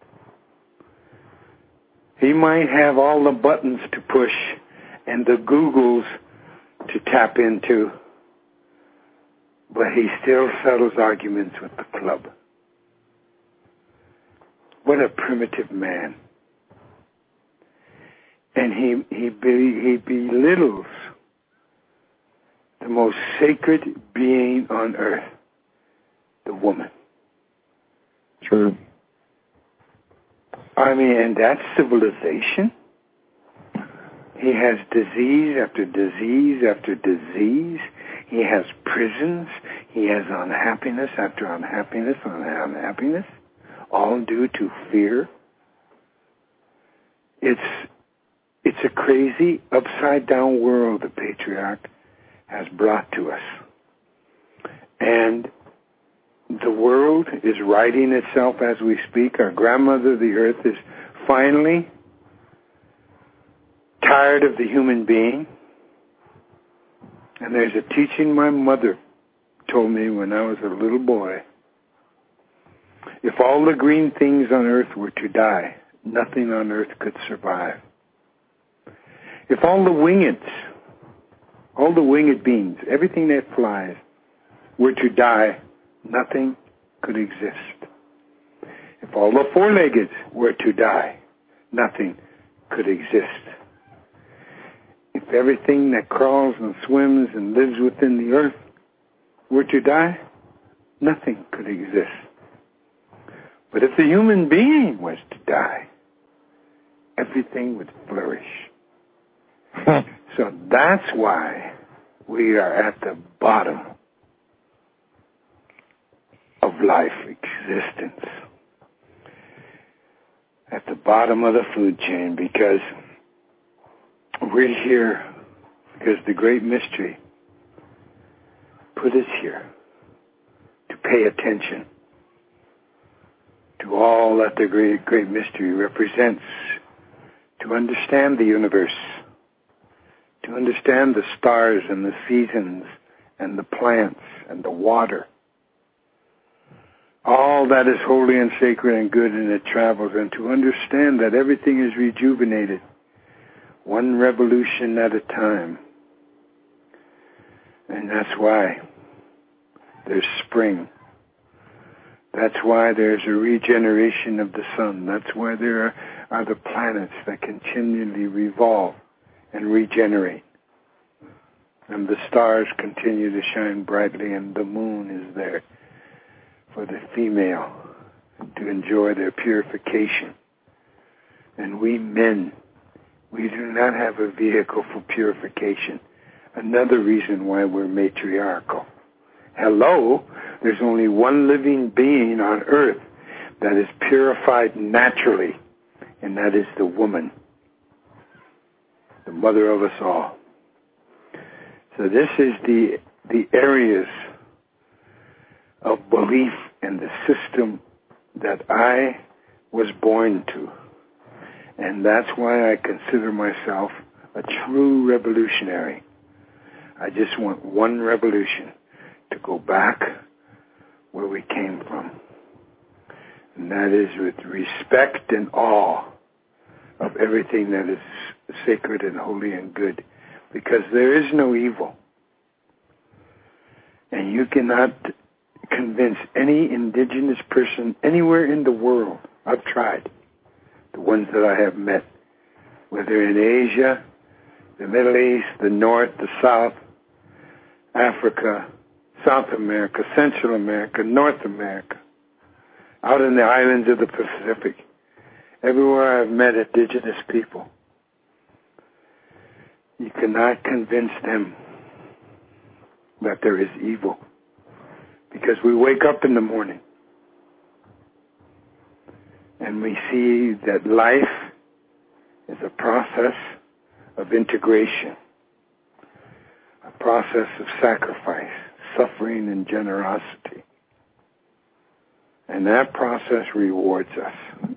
He might have all the buttons to push and the Googles to tap into, but he still settles arguments with the club. What a primitive man. And he he, be, he belittles the most sacred being on earth, the woman. True. I mean, and that's civilization. He has disease after disease after disease. He has prisons. He has unhappiness after unhappiness on unhappiness, all due to fear. It's it's a crazy, upside-down world the patriarch has brought to us. And the world is righting itself as we speak. Our grandmother, the earth, is finally tired of the human being. And there's a teaching my mother told me when I was a little boy. If all the green things on earth were to die, nothing on earth could survive. If all the wingeds, all the winged beings, everything that flies, were to die, nothing could exist. If all the four-leggeds were to die, nothing could exist. If if everything that crawls and swims and lives within the earth were to die, nothing could exist. But if the human being was to die, everything would flourish. So that's why we are at the bottom of life existence. At the bottom of the food chain, because we're here because the great mystery put us here to pay attention to all that the great, great mystery represents, to understand the universe, to understand the stars and the seasons and the plants and the water. All that is holy and sacred and good, and it travels, and to understand that everything is rejuvenated, one revolution at a time. And that's why there's spring. That's why there's a regeneration of the sun. That's why there are, are the planets that continually revolve and regenerate. And the stars continue to shine brightly, and the moon is there for the female to enjoy their purification. And we men, we do not have a vehicle for purification. Another reason why we're matriarchal. Hello, there's only one living being on earth that is purified naturally, and that is the woman, the mother of us all. So this is the the areas of belief in the system that I was born to. And that's why I consider myself a true revolutionary. I just want one revolution, to go back where we came from. And that is with respect and awe of everything that is sacred and holy and good. Because there is no evil. And you cannot convince any indigenous person anywhere in the world. I've tried. The ones that I have met, whether in Asia, the Middle East, the North, the South, Africa, South America, Central America, North America, out in the islands of the Pacific, everywhere I've met indigenous people, you cannot convince them that there is evil. Because we wake up in the morning and we see that life is a process of integration, a process of sacrifice, suffering, and generosity. And that process rewards us.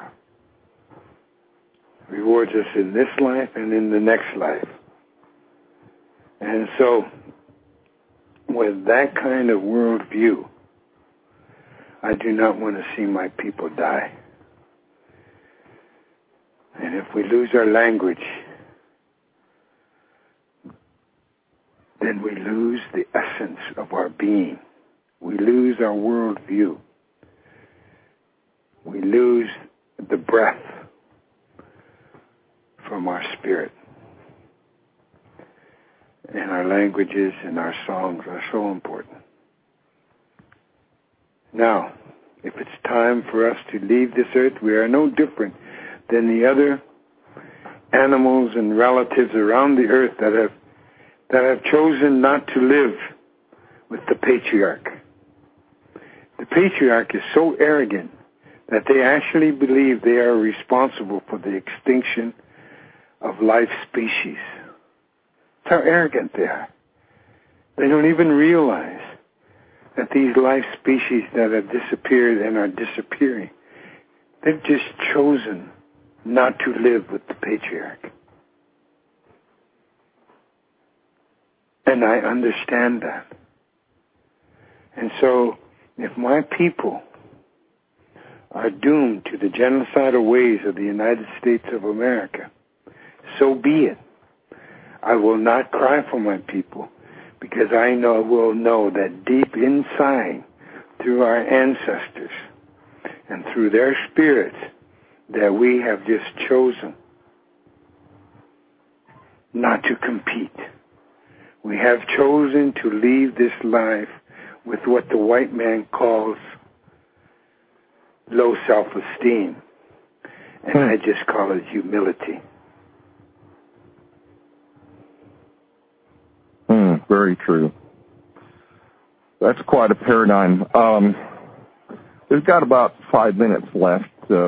Rewards us in this life and in the next life. And so, with that kind of worldview, I do not want to see my people die. And if we lose our language, then we lose the essence of our being. We lose our worldview. We lose the breath from our spirit. And our languages and our songs are so important. Now, if it's time for us to leave this earth, we are no different than the other animals and relatives around the earth that have that have chosen not to live with the patriarch. The patriarch is so arrogant that they actually believe they are responsible for the extinction of life species. That's how arrogant they are. They don't even realize that these life species that have disappeared and are disappearing, they've just chosen not to live with the patriarch. And I understand that. And so, if my people are doomed to the genocidal ways of the United States of America, so be it. I will not cry for my people, because I know will know that deep inside, through our ancestors and through their spirits, that we have just chosen not to compete. We have chosen to leave this life with what the white man calls low self-esteem, and hmm. I just call it humility. Hmm, very true. That's quite a paradigm. Um, we've got about five minutes left. Uh,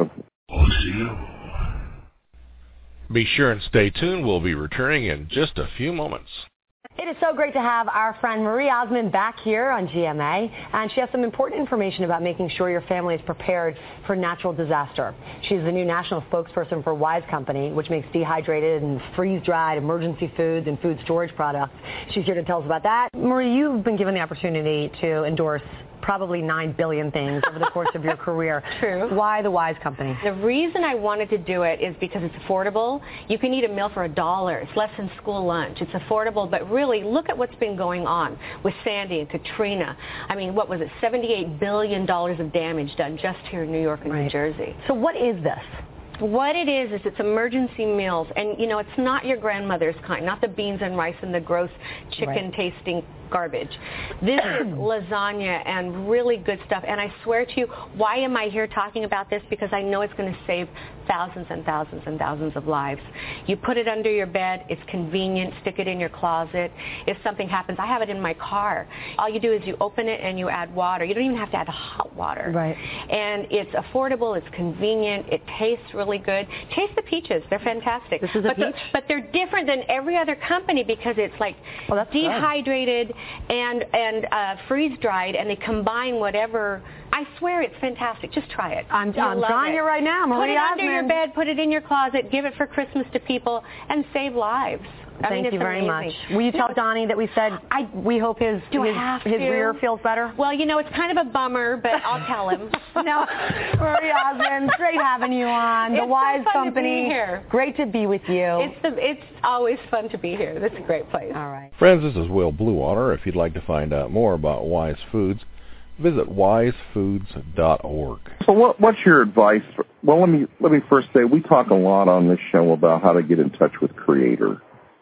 Be sure and stay tuned. We'll be returning in just a few moments. It is so great to have our friend Marie Osmond back here on G M A, and she has some important information about making sure your family is prepared for natural disaster. She's the new national spokesperson for Wise Company, which makes dehydrated and freeze-dried emergency foods and food storage products. She's here to tell us about that. Marie, you've been given the opportunity to endorse probably nine billion things over the course of your career. True. Why the Wise Company? The reason I wanted to do it is because it's affordable. You can eat a meal for a dollar. It's less than school lunch. It's affordable, but really look at what's been going on with Sandy and Katrina. I mean, what was it, seventy-eight billion dollars of damage done just here in New York and right. New Jersey. So what is this? What it is, is it's emergency meals. And, you know, it's not your grandmother's kind, not the beans and rice and the gross chicken-tasting right. garbage. This is lasagna and really good stuff. And I swear to you, why am I here talking about this? Because I know it's going to save thousands and thousands and thousands of lives. You put it under your bed. It's convenient. Stick it in your closet. If something happens, I have it in my car. All you do is you open it and you add water. You don't even have to add hot water. Right. And it's affordable. It's convenient. It tastes really good. Taste the peaches. They're fantastic. This is a but, peach? the, but they're different than every other company because it's like oh, that's dehydrated good. and and uh, freeze-dried, and they combine whatever. I swear it's fantastic. Just try it. I'm, I'm trying it. it right now. Marie Put it Osmond. under your bed. Put it in your closet. Give it for Christmas to people and save lives. I Thank mean, you very amazing. much. Will you tell Donnie that we said I, we hope his, do his, I have his to? rear feels better? Well, you know, it's kind of a bummer, but I'll tell him. No, Marie Osmond, great having you on. The it's Wise so fun Company. To be here. Great to be with you. It's, the, it's always fun to be here. This is a great place. All right. Friends, this is Will Bluewater. If you'd like to find out more about Wise Foods, visit wise foods dot org. So what, what's your advice? For, well, let me let me first say, we talk a lot on this show about how to get in touch with Creator,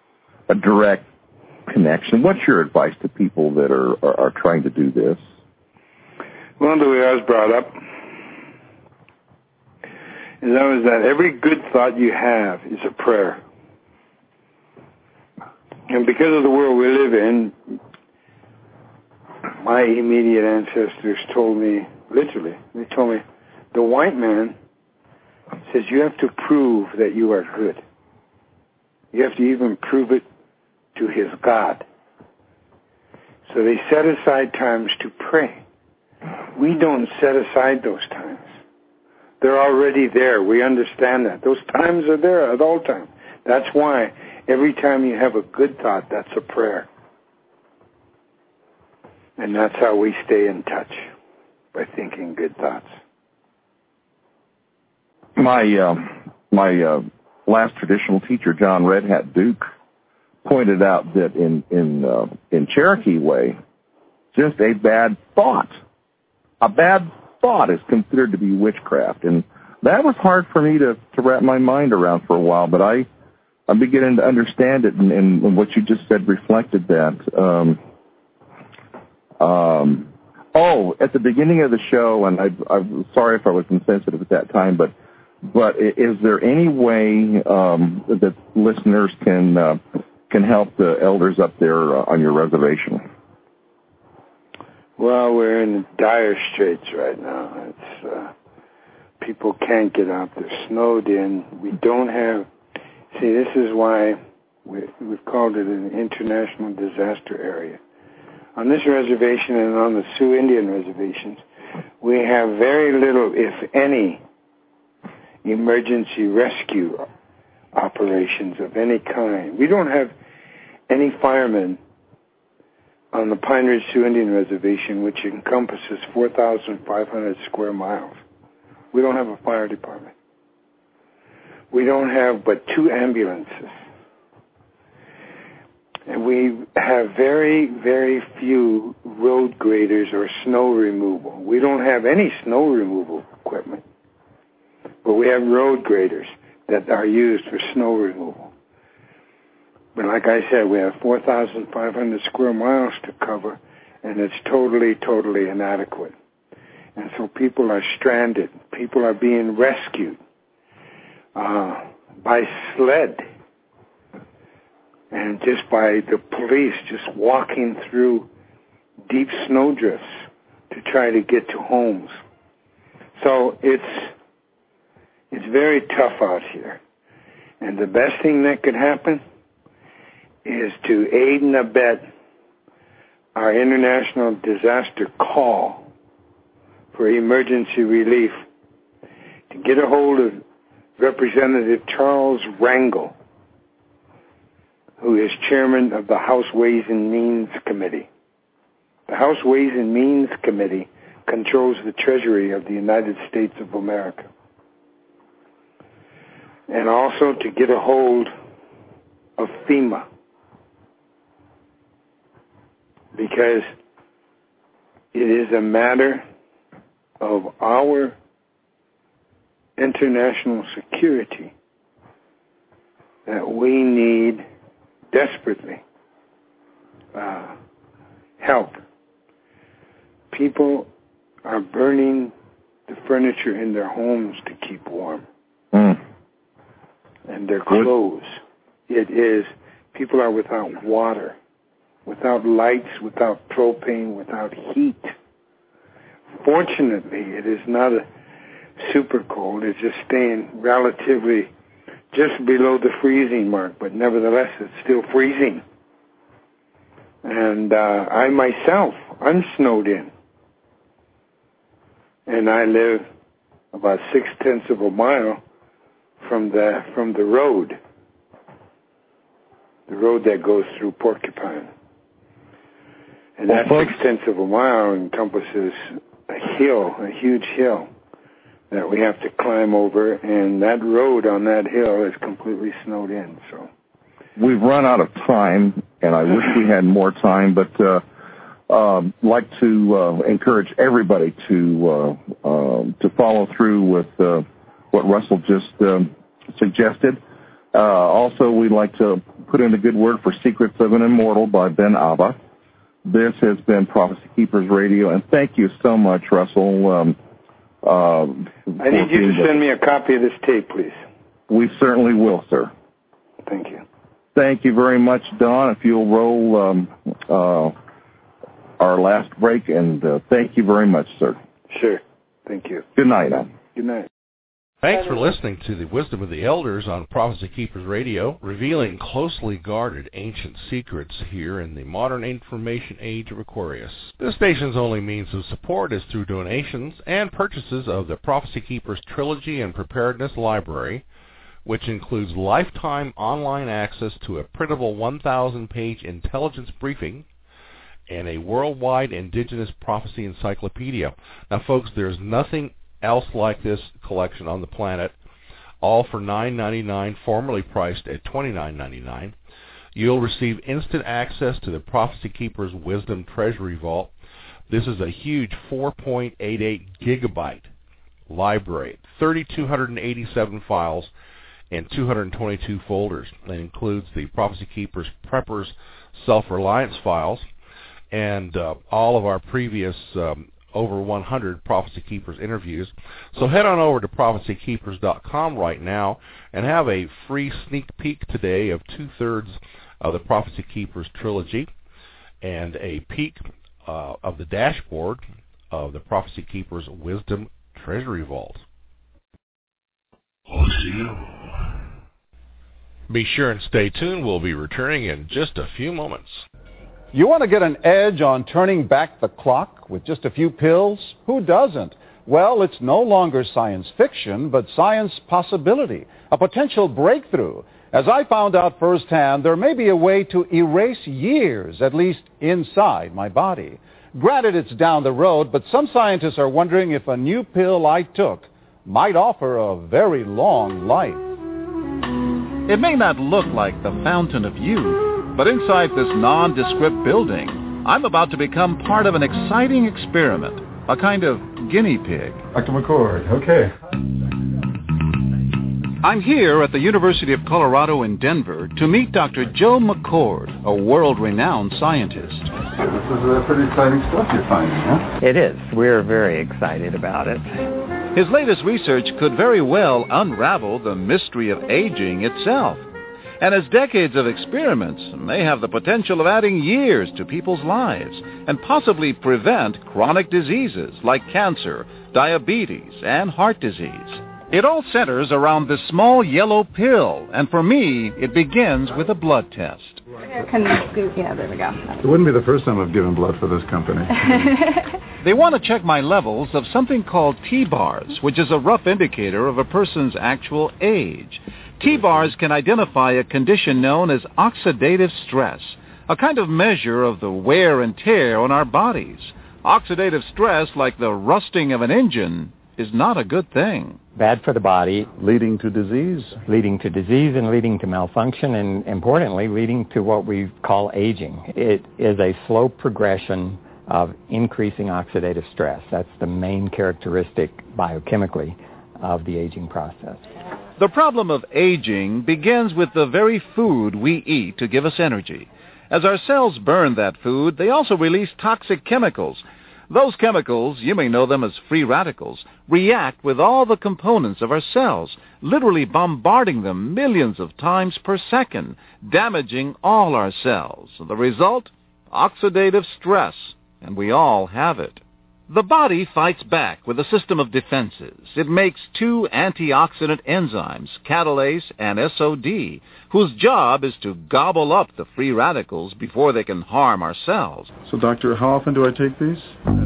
a direct connection. What's your advice to people that are, are, are trying to do this? One of the way I was brought up is that was that every good thought you have is a prayer. And because of the world we live in, my immediate ancestors told me, literally, they told me, the white man says you have to prove that you are good. You have to even prove it to his God. So they set aside times to pray. We don't set aside those times. They're already there. We understand that. Those times are there at all times. That's why every time you have a good thought, that's a prayer. And that's how we stay in touch, by thinking good thoughts. My uh, my uh, last traditional teacher, John Red Hat Duke, pointed out that in in uh, in Cherokee way, just a bad thought, a bad thought is considered to be witchcraft, and that was hard for me to, to wrap my mind around for a while. But I I'm beginning to understand it, and, and what you just said reflected that. Um, Um, oh, at the beginning of the show, and I, I'm sorry if I was insensitive at that time, but but is there any way um, that listeners can uh, can help the elders up there uh, on your reservation? Well, we're in dire straits right now. It's uh, people can't get out; they're snowed in. We don't have. See, this is why we, we've called it an international disaster area. On this reservation and on the Sioux Indian reservations, we have very little, if any, emergency rescue operations of any kind. We don't have any firemen on the Pine Ridge Sioux Indian Reservation, which encompasses four thousand five hundred square miles. We don't have a fire department. We don't have but two ambulances. And we have very, very few road graders or snow removal. We don't have any snow removal equipment, but we have road graders that are used for snow removal. But like I said, we have four thousand five hundred square miles to cover, and it's totally, totally inadequate. And so people are stranded. People are being rescued uh, by sled and just by the police just walking through deep snowdrifts to try to get to homes. So it's it's very tough out here. And the best thing that could happen is to aid and abet our international disaster call for emergency relief, to get a hold of Representative Charles Rangel, who is chairman of the House Ways and Means Committee. The House Ways and Means Committee controls the Treasury of the United States of America. And also to get a hold of FEMA, because it is a matter of our international security that we need desperately uh, help. People are burning the furniture in their homes to keep warm. Mm. And their clothes. It is, people are without water, without lights, without propane, without heat. Fortunately, it is not a super cold. It's just staying relatively just below the freezing mark, but nevertheless, it's still freezing. And uh, I myself, I'm snowed in. And I live about six-tenths of a mile from the from the road, the road that goes through Porcupine. And that six-tenths of a mile encompasses a hill, a huge hill, that we have to climb over, and that road on that hill is completely snowed in. So we've run out of time, and I wish we had more time, but uh, uh, like to uh, encourage everybody to uh, uh, to follow through with uh, what Russell just um, suggested. Uh, also, we'd like to put in a good word for Secrets of an Immortal by Ben Abba. This has been Prophecy Keepers Radio, and thank you so much, Russell. Um, uh, I need you to send me a copy of this tape, please. We certainly will, sir. Thank you. Thank you very much, Don. If you'll roll um, uh, our last break, and uh, thank you very much, sir. Sure. Thank you. Good night now. Good night. Thanks for listening to the Wisdom of the Elders on Prophecy Keepers Radio, revealing closely guarded ancient secrets here in the modern information age of Aquarius. This station's only means of support is through donations and purchases of the Prophecy Keepers Trilogy and Preparedness Library, which includes lifetime online access to a printable one thousand page intelligence briefing and a worldwide indigenous prophecy encyclopedia. Now, folks, there's nothing else like this collection on the planet, all for nine ninety-nine, formerly priced at twenty-nine ninety-nine. You'll receive instant access to the Prophecy Keepers Wisdom Treasury Vault. This is a huge four point eight eight gigabyte library, three thousand two hundred eighty-seven files, and two hundred twenty-two folders. That includes the Prophecy Keepers Preppers Self-Reliance files and uh, all of our previous um, over one hundred Prophecy Keepers interviews. So head on over to prophecy keepers dot com right now and have a free sneak peek today of two-thirds of the Prophecy Keepers trilogy and a peek uh, of the dashboard of the Prophecy Keepers Wisdom Treasury Vault. Be sure and stay tuned. We'll be returning in just a few moments. You want to get an edge on turning back the clock with just a few pills? Who doesn't? Well, it's no longer science fiction, but science possibility, a potential breakthrough. As I found out firsthand, there may be a way to erase years, at least inside my body. Granted, it's down the road, but some scientists are wondering if a new pill I took might offer a very long life. It may not look like the fountain of youth, but inside this nondescript building, I'm about to become part of an exciting experiment, a kind of guinea pig. Doctor McCord, okay. I'm here at the University of Colorado in Denver to meet Doctor Joe McCord, a world-renowned scientist. This is uh, pretty exciting stuff you're finding, huh? It is. We're very excited about it. His latest research could very well unravel the mystery of aging itself. And his decades of experiments may have the potential of adding years to people's lives and possibly prevent chronic diseases like cancer, diabetes, and heart disease. It all centers around this small yellow pill, and for me, it begins with a blood test. Can you scoop? Yeah, there we go. It wouldn't be the first time I've given blood for this company. They want to check my levels of something called T-bars, which is a rough indicator of a person's actual age. T-bars can identify a condition known as oxidative stress, a kind of measure of the wear and tear on our bodies. Oxidative stress, like the rusting of an engine, is not a good thing. Bad for the body. Leading to disease. Leading to disease and leading to malfunction and, importantly, leading to what we call aging. It is a slow progression of increasing oxidative stress. That's the main characteristic biochemically of the aging process. The problem of aging begins with the very food we eat to give us energy. As our cells burn that food, they also release toxic chemicals. Those chemicals, you may know them as free radicals, react with all the components of our cells, literally bombarding them millions of times per second, damaging all our cells. The result? Oxidative stress, and we all have it. The body fights back with a system of defenses. It makes two antioxidant enzymes, catalase and S O D, whose job is to gobble up the free radicals before they can harm our cells. So, doctor, how often do I take these?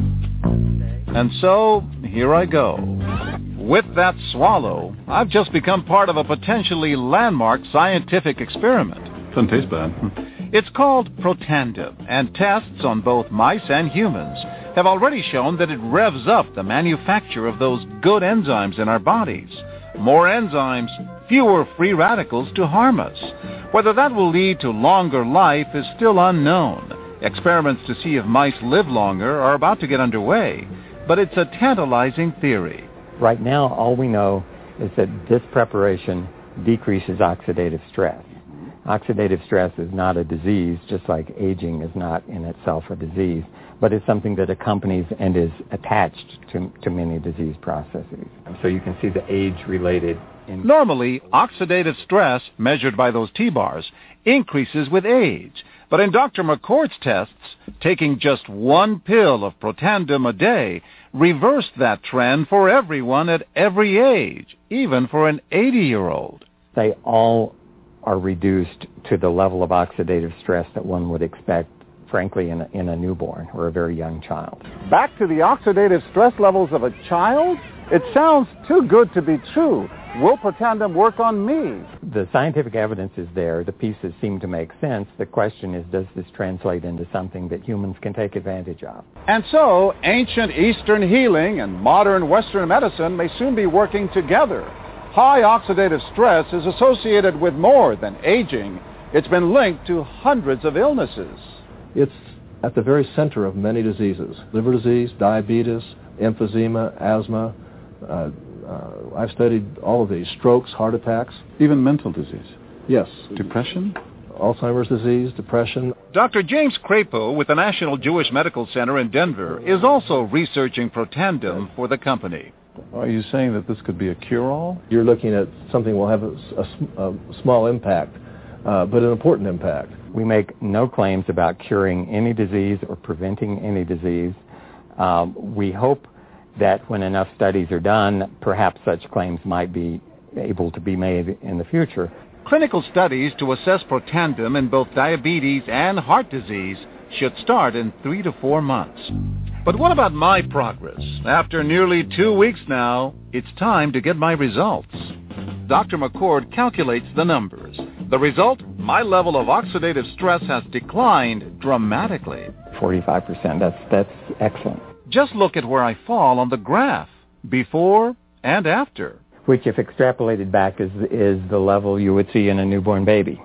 And so, here I go. With that swallow, I've just become part of a potentially landmark scientific experiment. Doesn't taste bad. It's called Protandim, and tests on both mice and humans have already shown that it revs up the manufacture of those good enzymes in our bodies. More enzymes, fewer free radicals to harm us. Whether that will lead to longer life is still unknown. Experiments to see if mice live longer are about to get underway, but it's a tantalizing theory. Right now, all we know is that this preparation decreases oxidative stress. Oxidative stress is not a disease, just like aging is not in itself a disease, but it's something that accompanies and is attached to, to many disease processes. So you can see the age-related... In- Normally, oxidative stress, measured by those T-bars, increases with age. But in Doctor McCord's tests, taking just one pill of Protandim a day reversed that trend for everyone at every age, even for an eighty-year-old. They all are reduced to the level of oxidative stress that one would expect, frankly, in a, in a newborn or a very young child. Back to the oxidative stress levels of a child? It sounds too good to be true. Will Protandim work on me? The scientific evidence is there. The pieces seem to make sense. The question is, does this translate into something that humans can take advantage of? And so, ancient Eastern healing and modern Western medicine may soon be working together. High oxidative stress is associated with more than aging. It's been linked to hundreds of illnesses. It's at the very center of many diseases: liver disease, diabetes, emphysema, asthma. Uh, uh, I've studied all of these. Strokes, heart attacks. Even mental disease? Yes. Depression? Alzheimer's disease, depression. Doctor James Crapo with the National Jewish Medical Center in Denver is also researching Protandim for the company. Are you saying that this could be a cure-all? You're looking at something will have a, a, a small impact, uh, but an important impact. We make no claims about curing any disease or preventing any disease. Um, we hope that when enough studies are done, perhaps such claims might be able to be made in the future. Clinical studies to assess Protandim in both diabetes and heart disease should start in three to four months. But what about my progress? After nearly two weeks now, it's time to get my results. Doctor McCord calculates the numbers. The result? My level of oxidative stress has declined dramatically. forty-five percent. That's, that's excellent. Just look at where I fall on the graph, before and after. Which, if extrapolated back, is, is the level you would see in a newborn baby.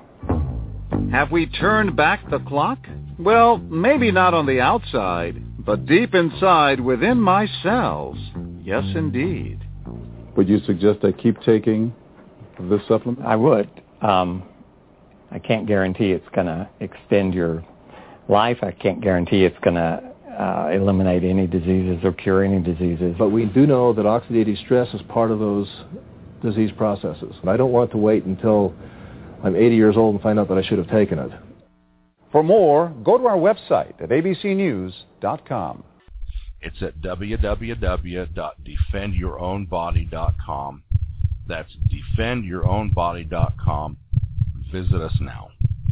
Have we turned back the clock? Well, maybe not on the outside, but deep inside within my cells. Yes, indeed. Would you suggest I keep taking of this supplement? I would. Um, I can't guarantee it's going to extend your life. I can't guarantee it's going to uh, eliminate any diseases or cure any diseases. But we do know that oxidative stress is part of those disease processes. I don't want to wait until I'm eighty years old and find out that I should have taken it. For more, go to our website at a b c news dot com. It's at w w w dot defend your own body dot com. That's defend your own body dot com. Visit us now.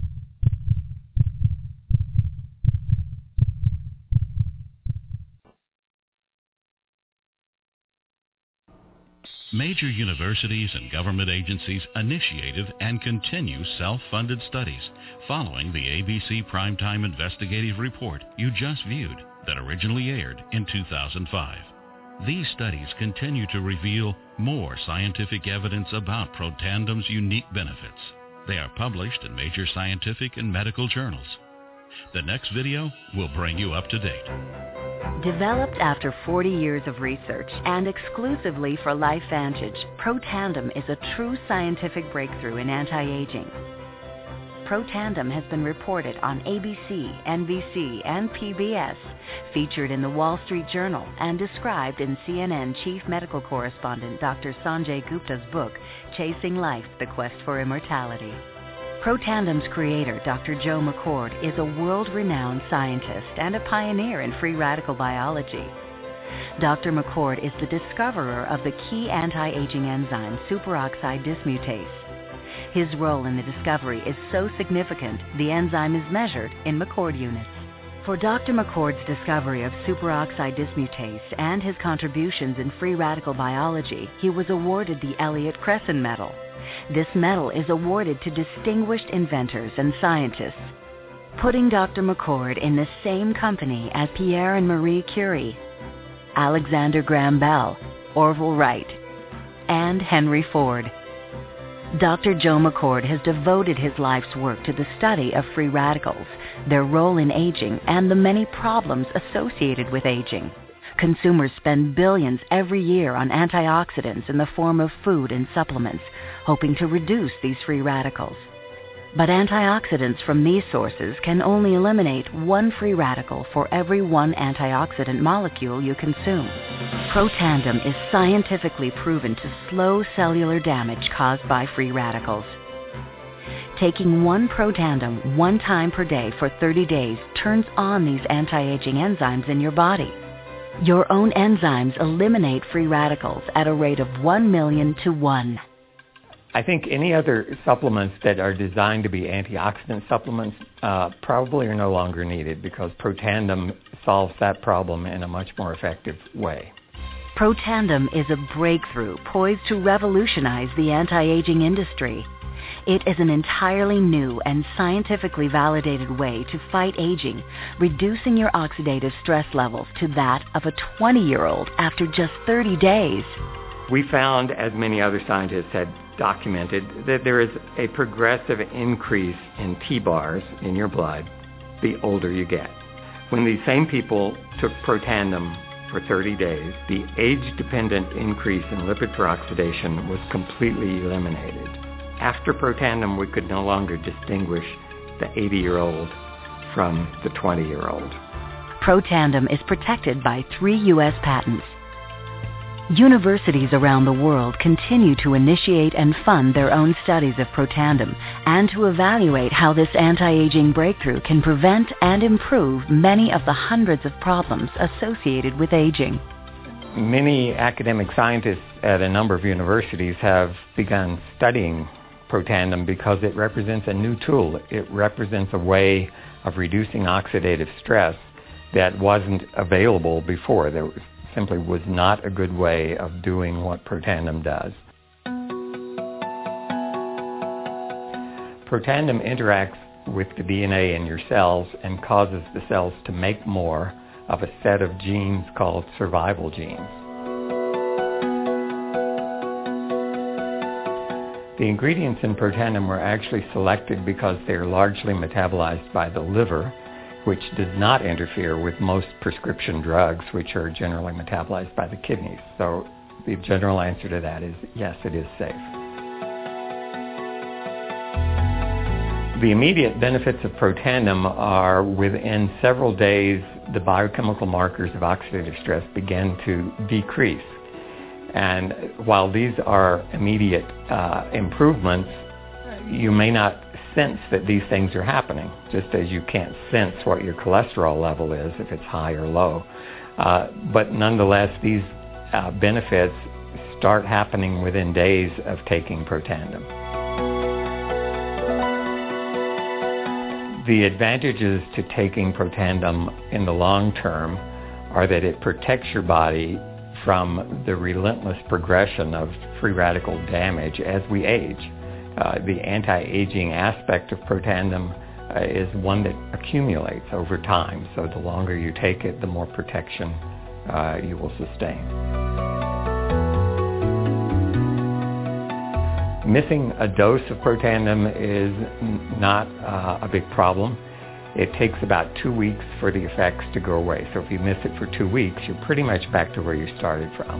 Major universities and government agencies initiated and continue self-funded studies following the A B C Primetime Investigative Report you just viewed that originally aired in two thousand five. These studies continue to reveal more scientific evidence about Protandom's unique benefits. They are published in major scientific and medical journals. The next video will bring you up to date. Developed after forty years of research and exclusively for LifeVantage, Protandim is a true scientific breakthrough in anti-aging. Protandim has been reported on A B C, N B C, and P B S, featured in the Wall Street Journal, and described in C N N Chief Medical Correspondent Doctor Sanjay Gupta's book, Chasing Life, The Quest for Immortality. Protandem's creator, Doctor Joe McCord, is a world-renowned scientist and a pioneer in free radical biology. Doctor McCord is the discoverer of the key anti-aging enzyme, superoxide dismutase. His role in the discovery is so significant, the enzyme is measured in McCord units. For Doctor McCord's discovery of superoxide dismutase and his contributions in free radical biology, he was awarded the Elliott Cresson Medal. This medal is awarded to distinguished inventors and scientists, putting Doctor McCord in the same company as Pierre and Marie Curie, Alexander Graham Bell, Orville Wright, and Henry Ford. Doctor Joe McCord has devoted his life's work to the study of free radicals, their role in aging, and the many problems associated with aging. Consumers spend billions every year on antioxidants in the form of food and supplements, hoping to reduce these free radicals. But antioxidants from these sources can only eliminate one free radical for every one antioxidant molecule you consume. Protandim is scientifically proven to slow cellular damage caused by free radicals. Taking one Protandim one time per day for thirty days turns on these anti-aging enzymes in your body. Your own enzymes eliminate free radicals at a rate of one million to one. I think any other supplements that are designed to be antioxidant supplements uh, probably are no longer needed because Protandim solves that problem in a much more effective way. Protandim is a breakthrough poised to revolutionize the anti-aging industry. It is an entirely new and scientifically validated way to fight aging, reducing your oxidative stress levels to that of a twenty-year-old after just thirty days. We found, as many other scientists had documented, that there is a progressive increase in T-bars in your blood the older you get. When these same people took Protandim for thirty days, the age-dependent increase in lipid peroxidation was completely eliminated. After Protandim, we could no longer distinguish the eighty-year-old from the twenty-year-old. Protandim is protected by three U S patents. Universities around the world continue to initiate and fund their own studies of Protandim and to evaluate how this anti-aging breakthrough can prevent and improve many of the hundreds of problems associated with aging. Many academic scientists at a number of universities have begun studying Protandim because it represents a new tool. It represents a way of reducing oxidative stress that wasn't available before. There simply was not a good way of doing what Protandim does. Protandim interacts with the D N A in your cells and causes the cells to make more of a set of genes called survival genes. The ingredients in Protandim were actually selected because they are largely metabolized by the liver, which does not interfere with most prescription drugs, which are generally metabolized by the kidneys. So the general answer to that is yes, it is safe. The immediate benefits of Protandim are within several days, the biochemical markers of oxidative stress begin to decrease. And while these are immediate uh, improvements, you may not sense that these things are happening, just as you can't sense what your cholesterol level is if it's high or low. Uh, but nonetheless, these uh, benefits start happening within days of taking Protandim. The advantages to taking Protandim in the long term are that it protects your body from the relentless progression of free radical damage as we age. Uh, the anti-aging aspect of Protandim uh, is one that accumulates over time, so the longer you take it, the more protection uh, you will sustain. Missing a dose of Protandim is n- not uh, a big problem. It takes about two weeks for the effects to go away. So if you miss it for two weeks, you're pretty much back to where you started from.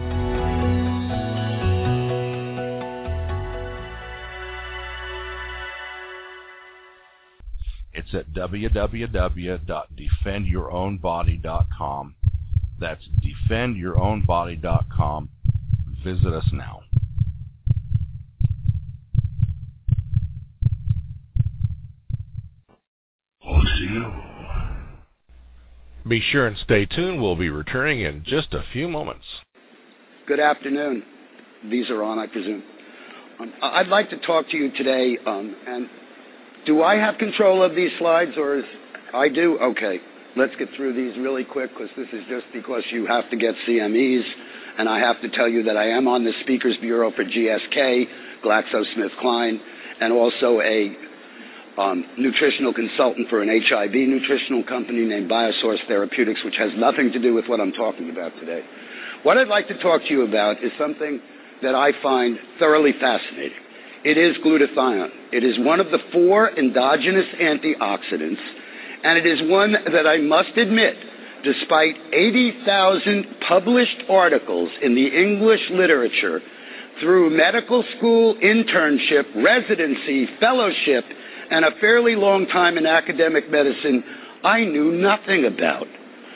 It's at w w w dot defend your own body dot com. That's defend your own body dot com. Visit us now. Be sure and stay tuned. We'll be returning in just a few moments. Good afternoon. These are on, I presume. Um, I'd like to talk to you today, um, and do I have control of these slides, or is I do? Okay. Let's get through these really quick, because this is just because you have to get C M Es, and I have to tell you that I am on the Speakers Bureau for G S K, GlaxoSmithKline, and also a um, nutritional consultant for an H I V nutritional company named Biosource Therapeutics, which has nothing to do with what I'm talking about today. What I'd like to talk to you about is something that I find thoroughly fascinating. It is glutathione. It is one of the four endogenous antioxidants, and it is one that I must admit, despite eighty thousand published articles in the English literature, through medical school, internship, residency, fellowship, and a fairly long time in academic medicine, I knew nothing about.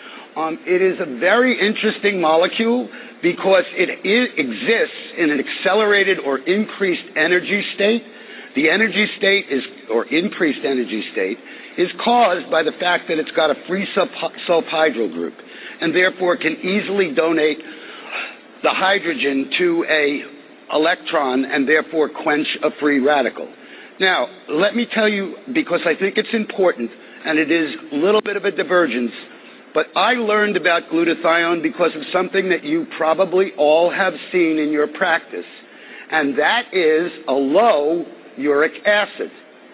Um, it is a very interesting molecule because it is, exists in an accelerated or increased energy state. The energy state is, or increased energy state, is caused by the fact that it's got a free sulfhydryl group, and therefore can easily donate the hydrogen to a electron and therefore quench a free radical. Now, let me tell you, because I think it's important, and it is a little bit of a divergence, but I learned about glutathione because of something that you probably all have seen in your practice, and that is a low uric acid.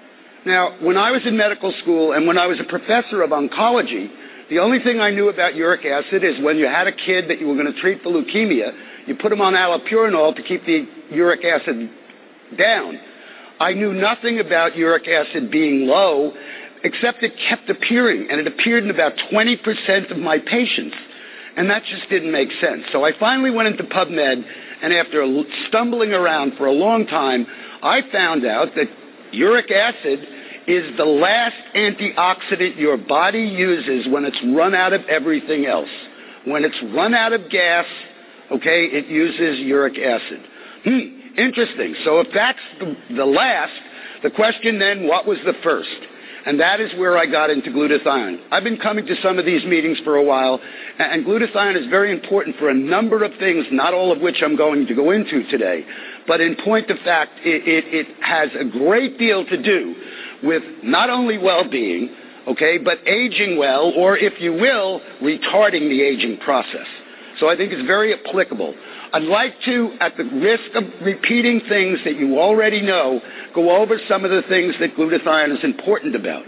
Now, when I was in medical school and when I was a professor of oncology, the only thing I knew about uric acid is when you had a kid that you were going to treat for leukemia, you put him on allopurinol to keep the uric acid down. I knew nothing about uric acid being low, except it kept appearing, and it appeared in about twenty percent of my patients, and that just didn't make sense. So I finally went into PubMed, and after stumbling around for a long time, I found out that uric acid is the last antioxidant your body uses when it's run out of everything else. When it's run out of gas, okay, it uses uric acid. Hmm. Interesting. So if that's the, the last, the question then, what was the first? And that is where I got into glutathione. I've been coming to some of these meetings for a while, and glutathione is very important for a number of things, not all of which I'm going to go into today. But in point of fact, it, it, it has a great deal to do with not only well-being, okay, but aging well, or if you will, retarding the aging process. So I think it's very applicable. I'd like to, at the risk of repeating things that you already know, go over some of the things that glutathione is important about.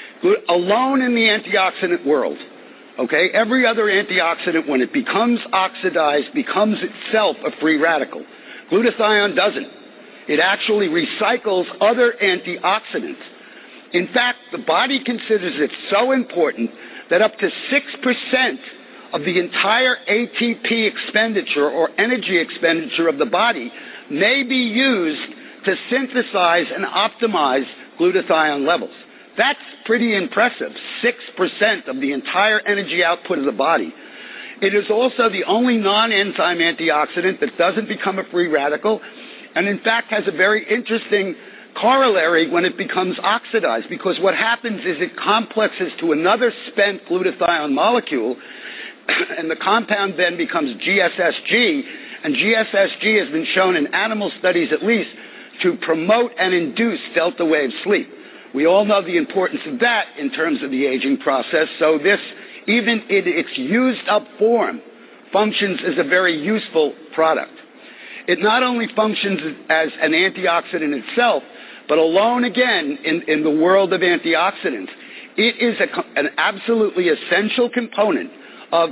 Alone in the antioxidant world, okay, every other antioxidant, when it becomes oxidized, becomes itself a free radical. Glutathione doesn't. It actually recycles other antioxidants. In fact, the body considers it so important that up to six percent of the entire A T P expenditure or energy expenditure of the body may be used to synthesize and optimize glutathione levels. That's pretty impressive, six percent of the entire energy output of the body. It is also the only non-enzyme antioxidant that doesn't become a free radical, and in fact has a very interesting corollary when it becomes oxidized, because what happens is it complexes to another spent glutathione molecule, and the compound then becomes G S S G, and G S S G has been shown in animal studies at least to promote and induce delta wave sleep. We all know the importance of that in terms of the aging process, so this, even in its used up form, functions as a very useful product. It not only functions as an antioxidant itself, but alone again in, in the world of antioxidants, it is a, an absolutely essential component of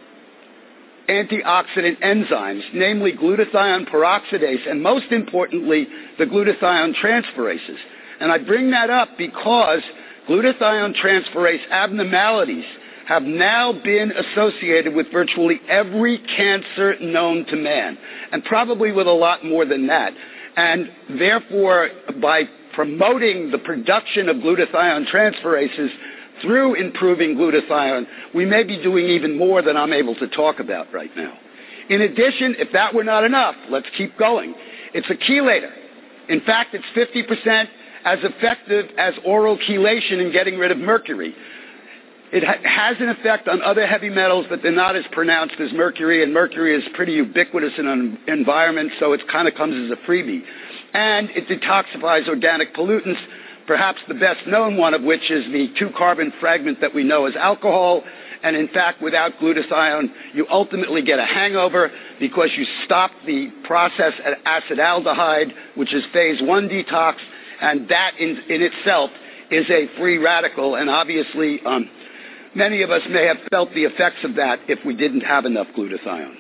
antioxidant enzymes, namely glutathione peroxidase, and most importantly, the glutathione transferases. And I bring that up because glutathione transferase abnormalities have now been associated with virtually every cancer known to man, and probably with a lot more than that. And therefore, by promoting the production of glutathione transferases through improving glutathione, we may be doing even more than I'm able to talk about right now. In addition, if that were not enough, let's keep going. It's a chelator. In fact, it's fifty percent as effective as oral chelation in getting rid of mercury. It ha- has an effect on other heavy metals, but they're not as pronounced as mercury, and mercury is pretty ubiquitous in an environment, so it kind of comes as a freebie. And it detoxifies organic pollutants, perhaps the best known one of which is the two-carbon fragment that we know as alcohol. And in fact, without glutathione, you ultimately get a hangover because you stop the process at acetaldehyde, which is phase one detox, and that in, in itself is a free radical, and obviously um, many of us may have felt the effects of that if we didn't have enough glutathione.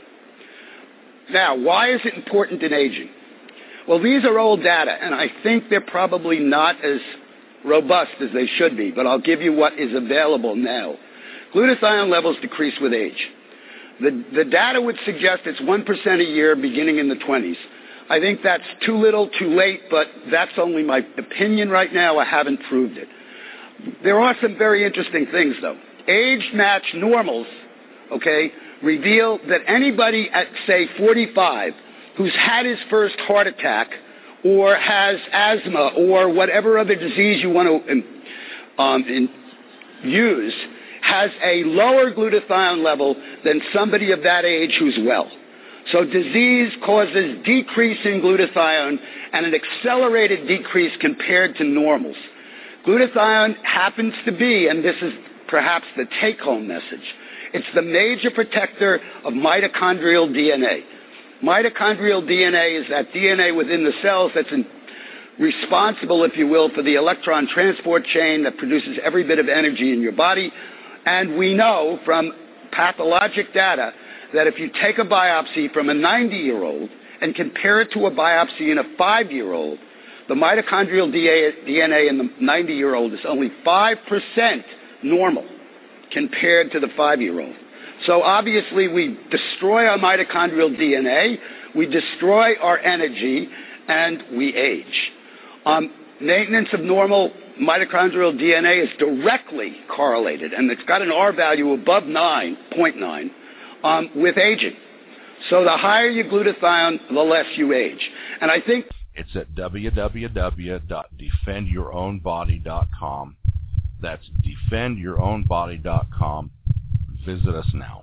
Now, why is it important in aging? Well, these are old data, and I think they're probably not as robust as they should be, but I'll give you what is available now. Glutathione levels decrease with age. The, the data would suggest it's one percent a year beginning in the twenties. I think that's too little, too late, but that's only my opinion right now. I haven't proved it. There are some very interesting things, though. Age-matched normals, okay, reveal that anybody at, say, forty-five who's had his first heart attack or has asthma or whatever other disease you want to um, in, use has a lower glutathione level than somebody of that age who's well. So disease causes decrease in glutathione and an accelerated decrease compared to normals. Glutathione happens to be, and this is perhaps the take-home message, it's the major protector of mitochondrial D N A. Mitochondrial D N A is that D N A within the cells that's in, responsible, if you will, for the electron transport chain that produces every bit of energy in your body. And we know from pathologic data that if you take a biopsy from a ninety-year-old and compare it to a biopsy in a five-year-old, the mitochondrial D N A in the ninety-year-old is only five percent normal compared to the five-year-old. So obviously we destroy our mitochondrial D N A, we destroy our energy, and we age. Um, maintenance of normal mitochondrial D N A is directly correlated, and it's got an R value above nine point nine um, with aging. So the higher your glutathione, the less you age. And I think it's at w w w dot defend your own body dot com. That's defend your own body dot com. Visit us now.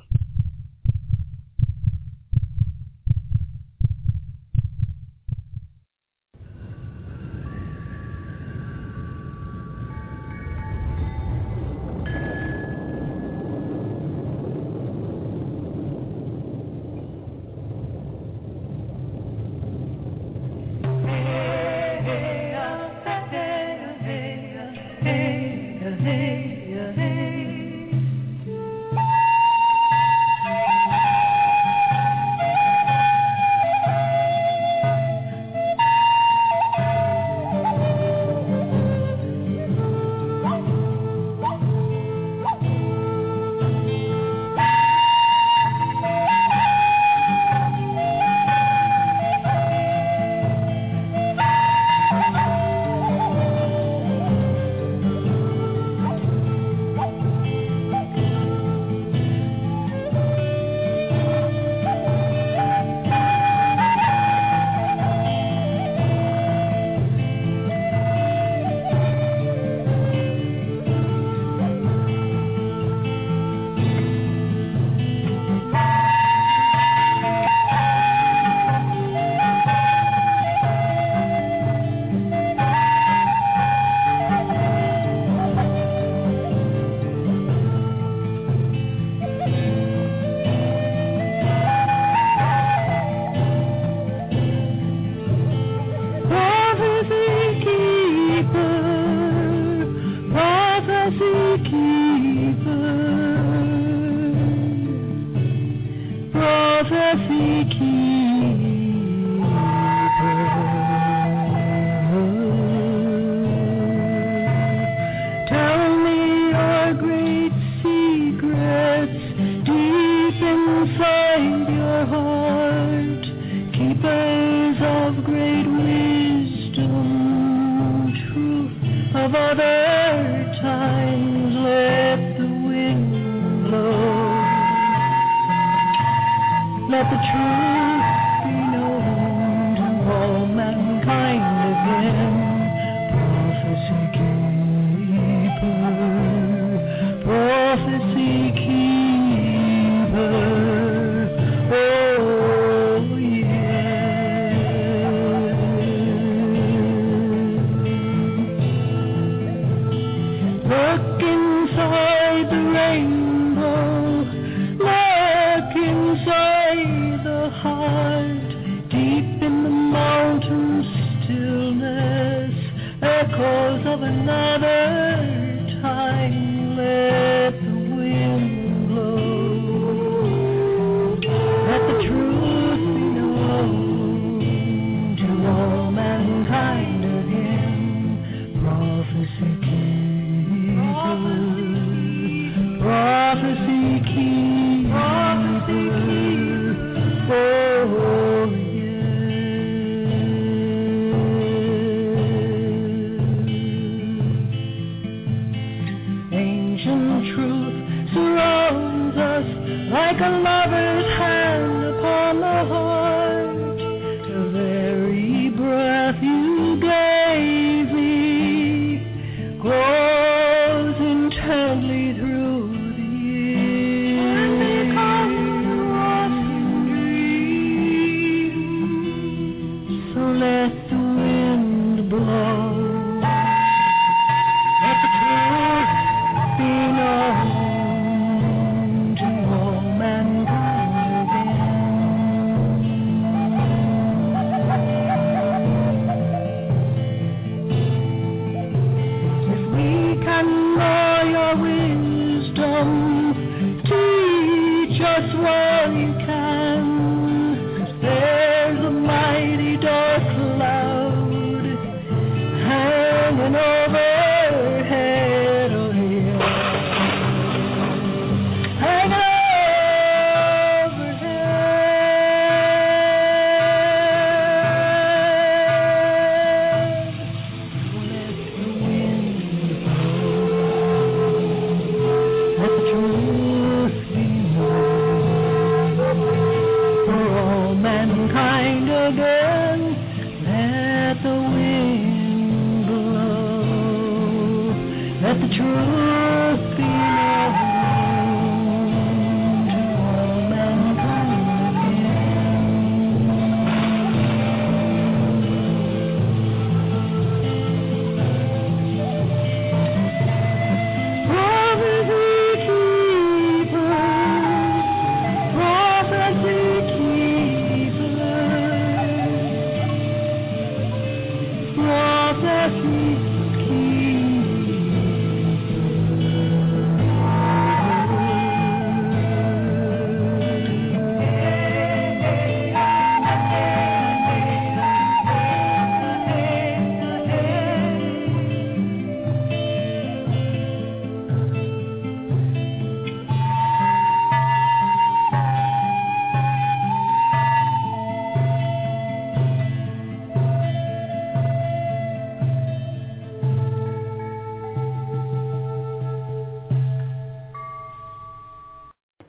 great wisdom, truth of other times, let the wind blow. Let the truth be known to all mankind again. Prophecy keeper, prophecy keeper. Oh, yeah. Look inside the rainbow. Look inside the heart. Deep in the mountain stillness, echoes of another time. Let the wind blow. Let the truth be known to all mankind again. Prophecy keeper, prophecy keeper. Oh, yeah. Ancient truth surrounds us like a lover's hand upon the heart. The very breath you gave me grows intently through the years. And becomes what you dream. So let the wind blow. Let the truth be known to all mankind again. If we can know your wisdom, teach us what you can. There's a mighty dark cloud hanging overhead, oh yeah. Hanging overhead. Let the truth be known for all mankind again. Let the wind blow. Let the truth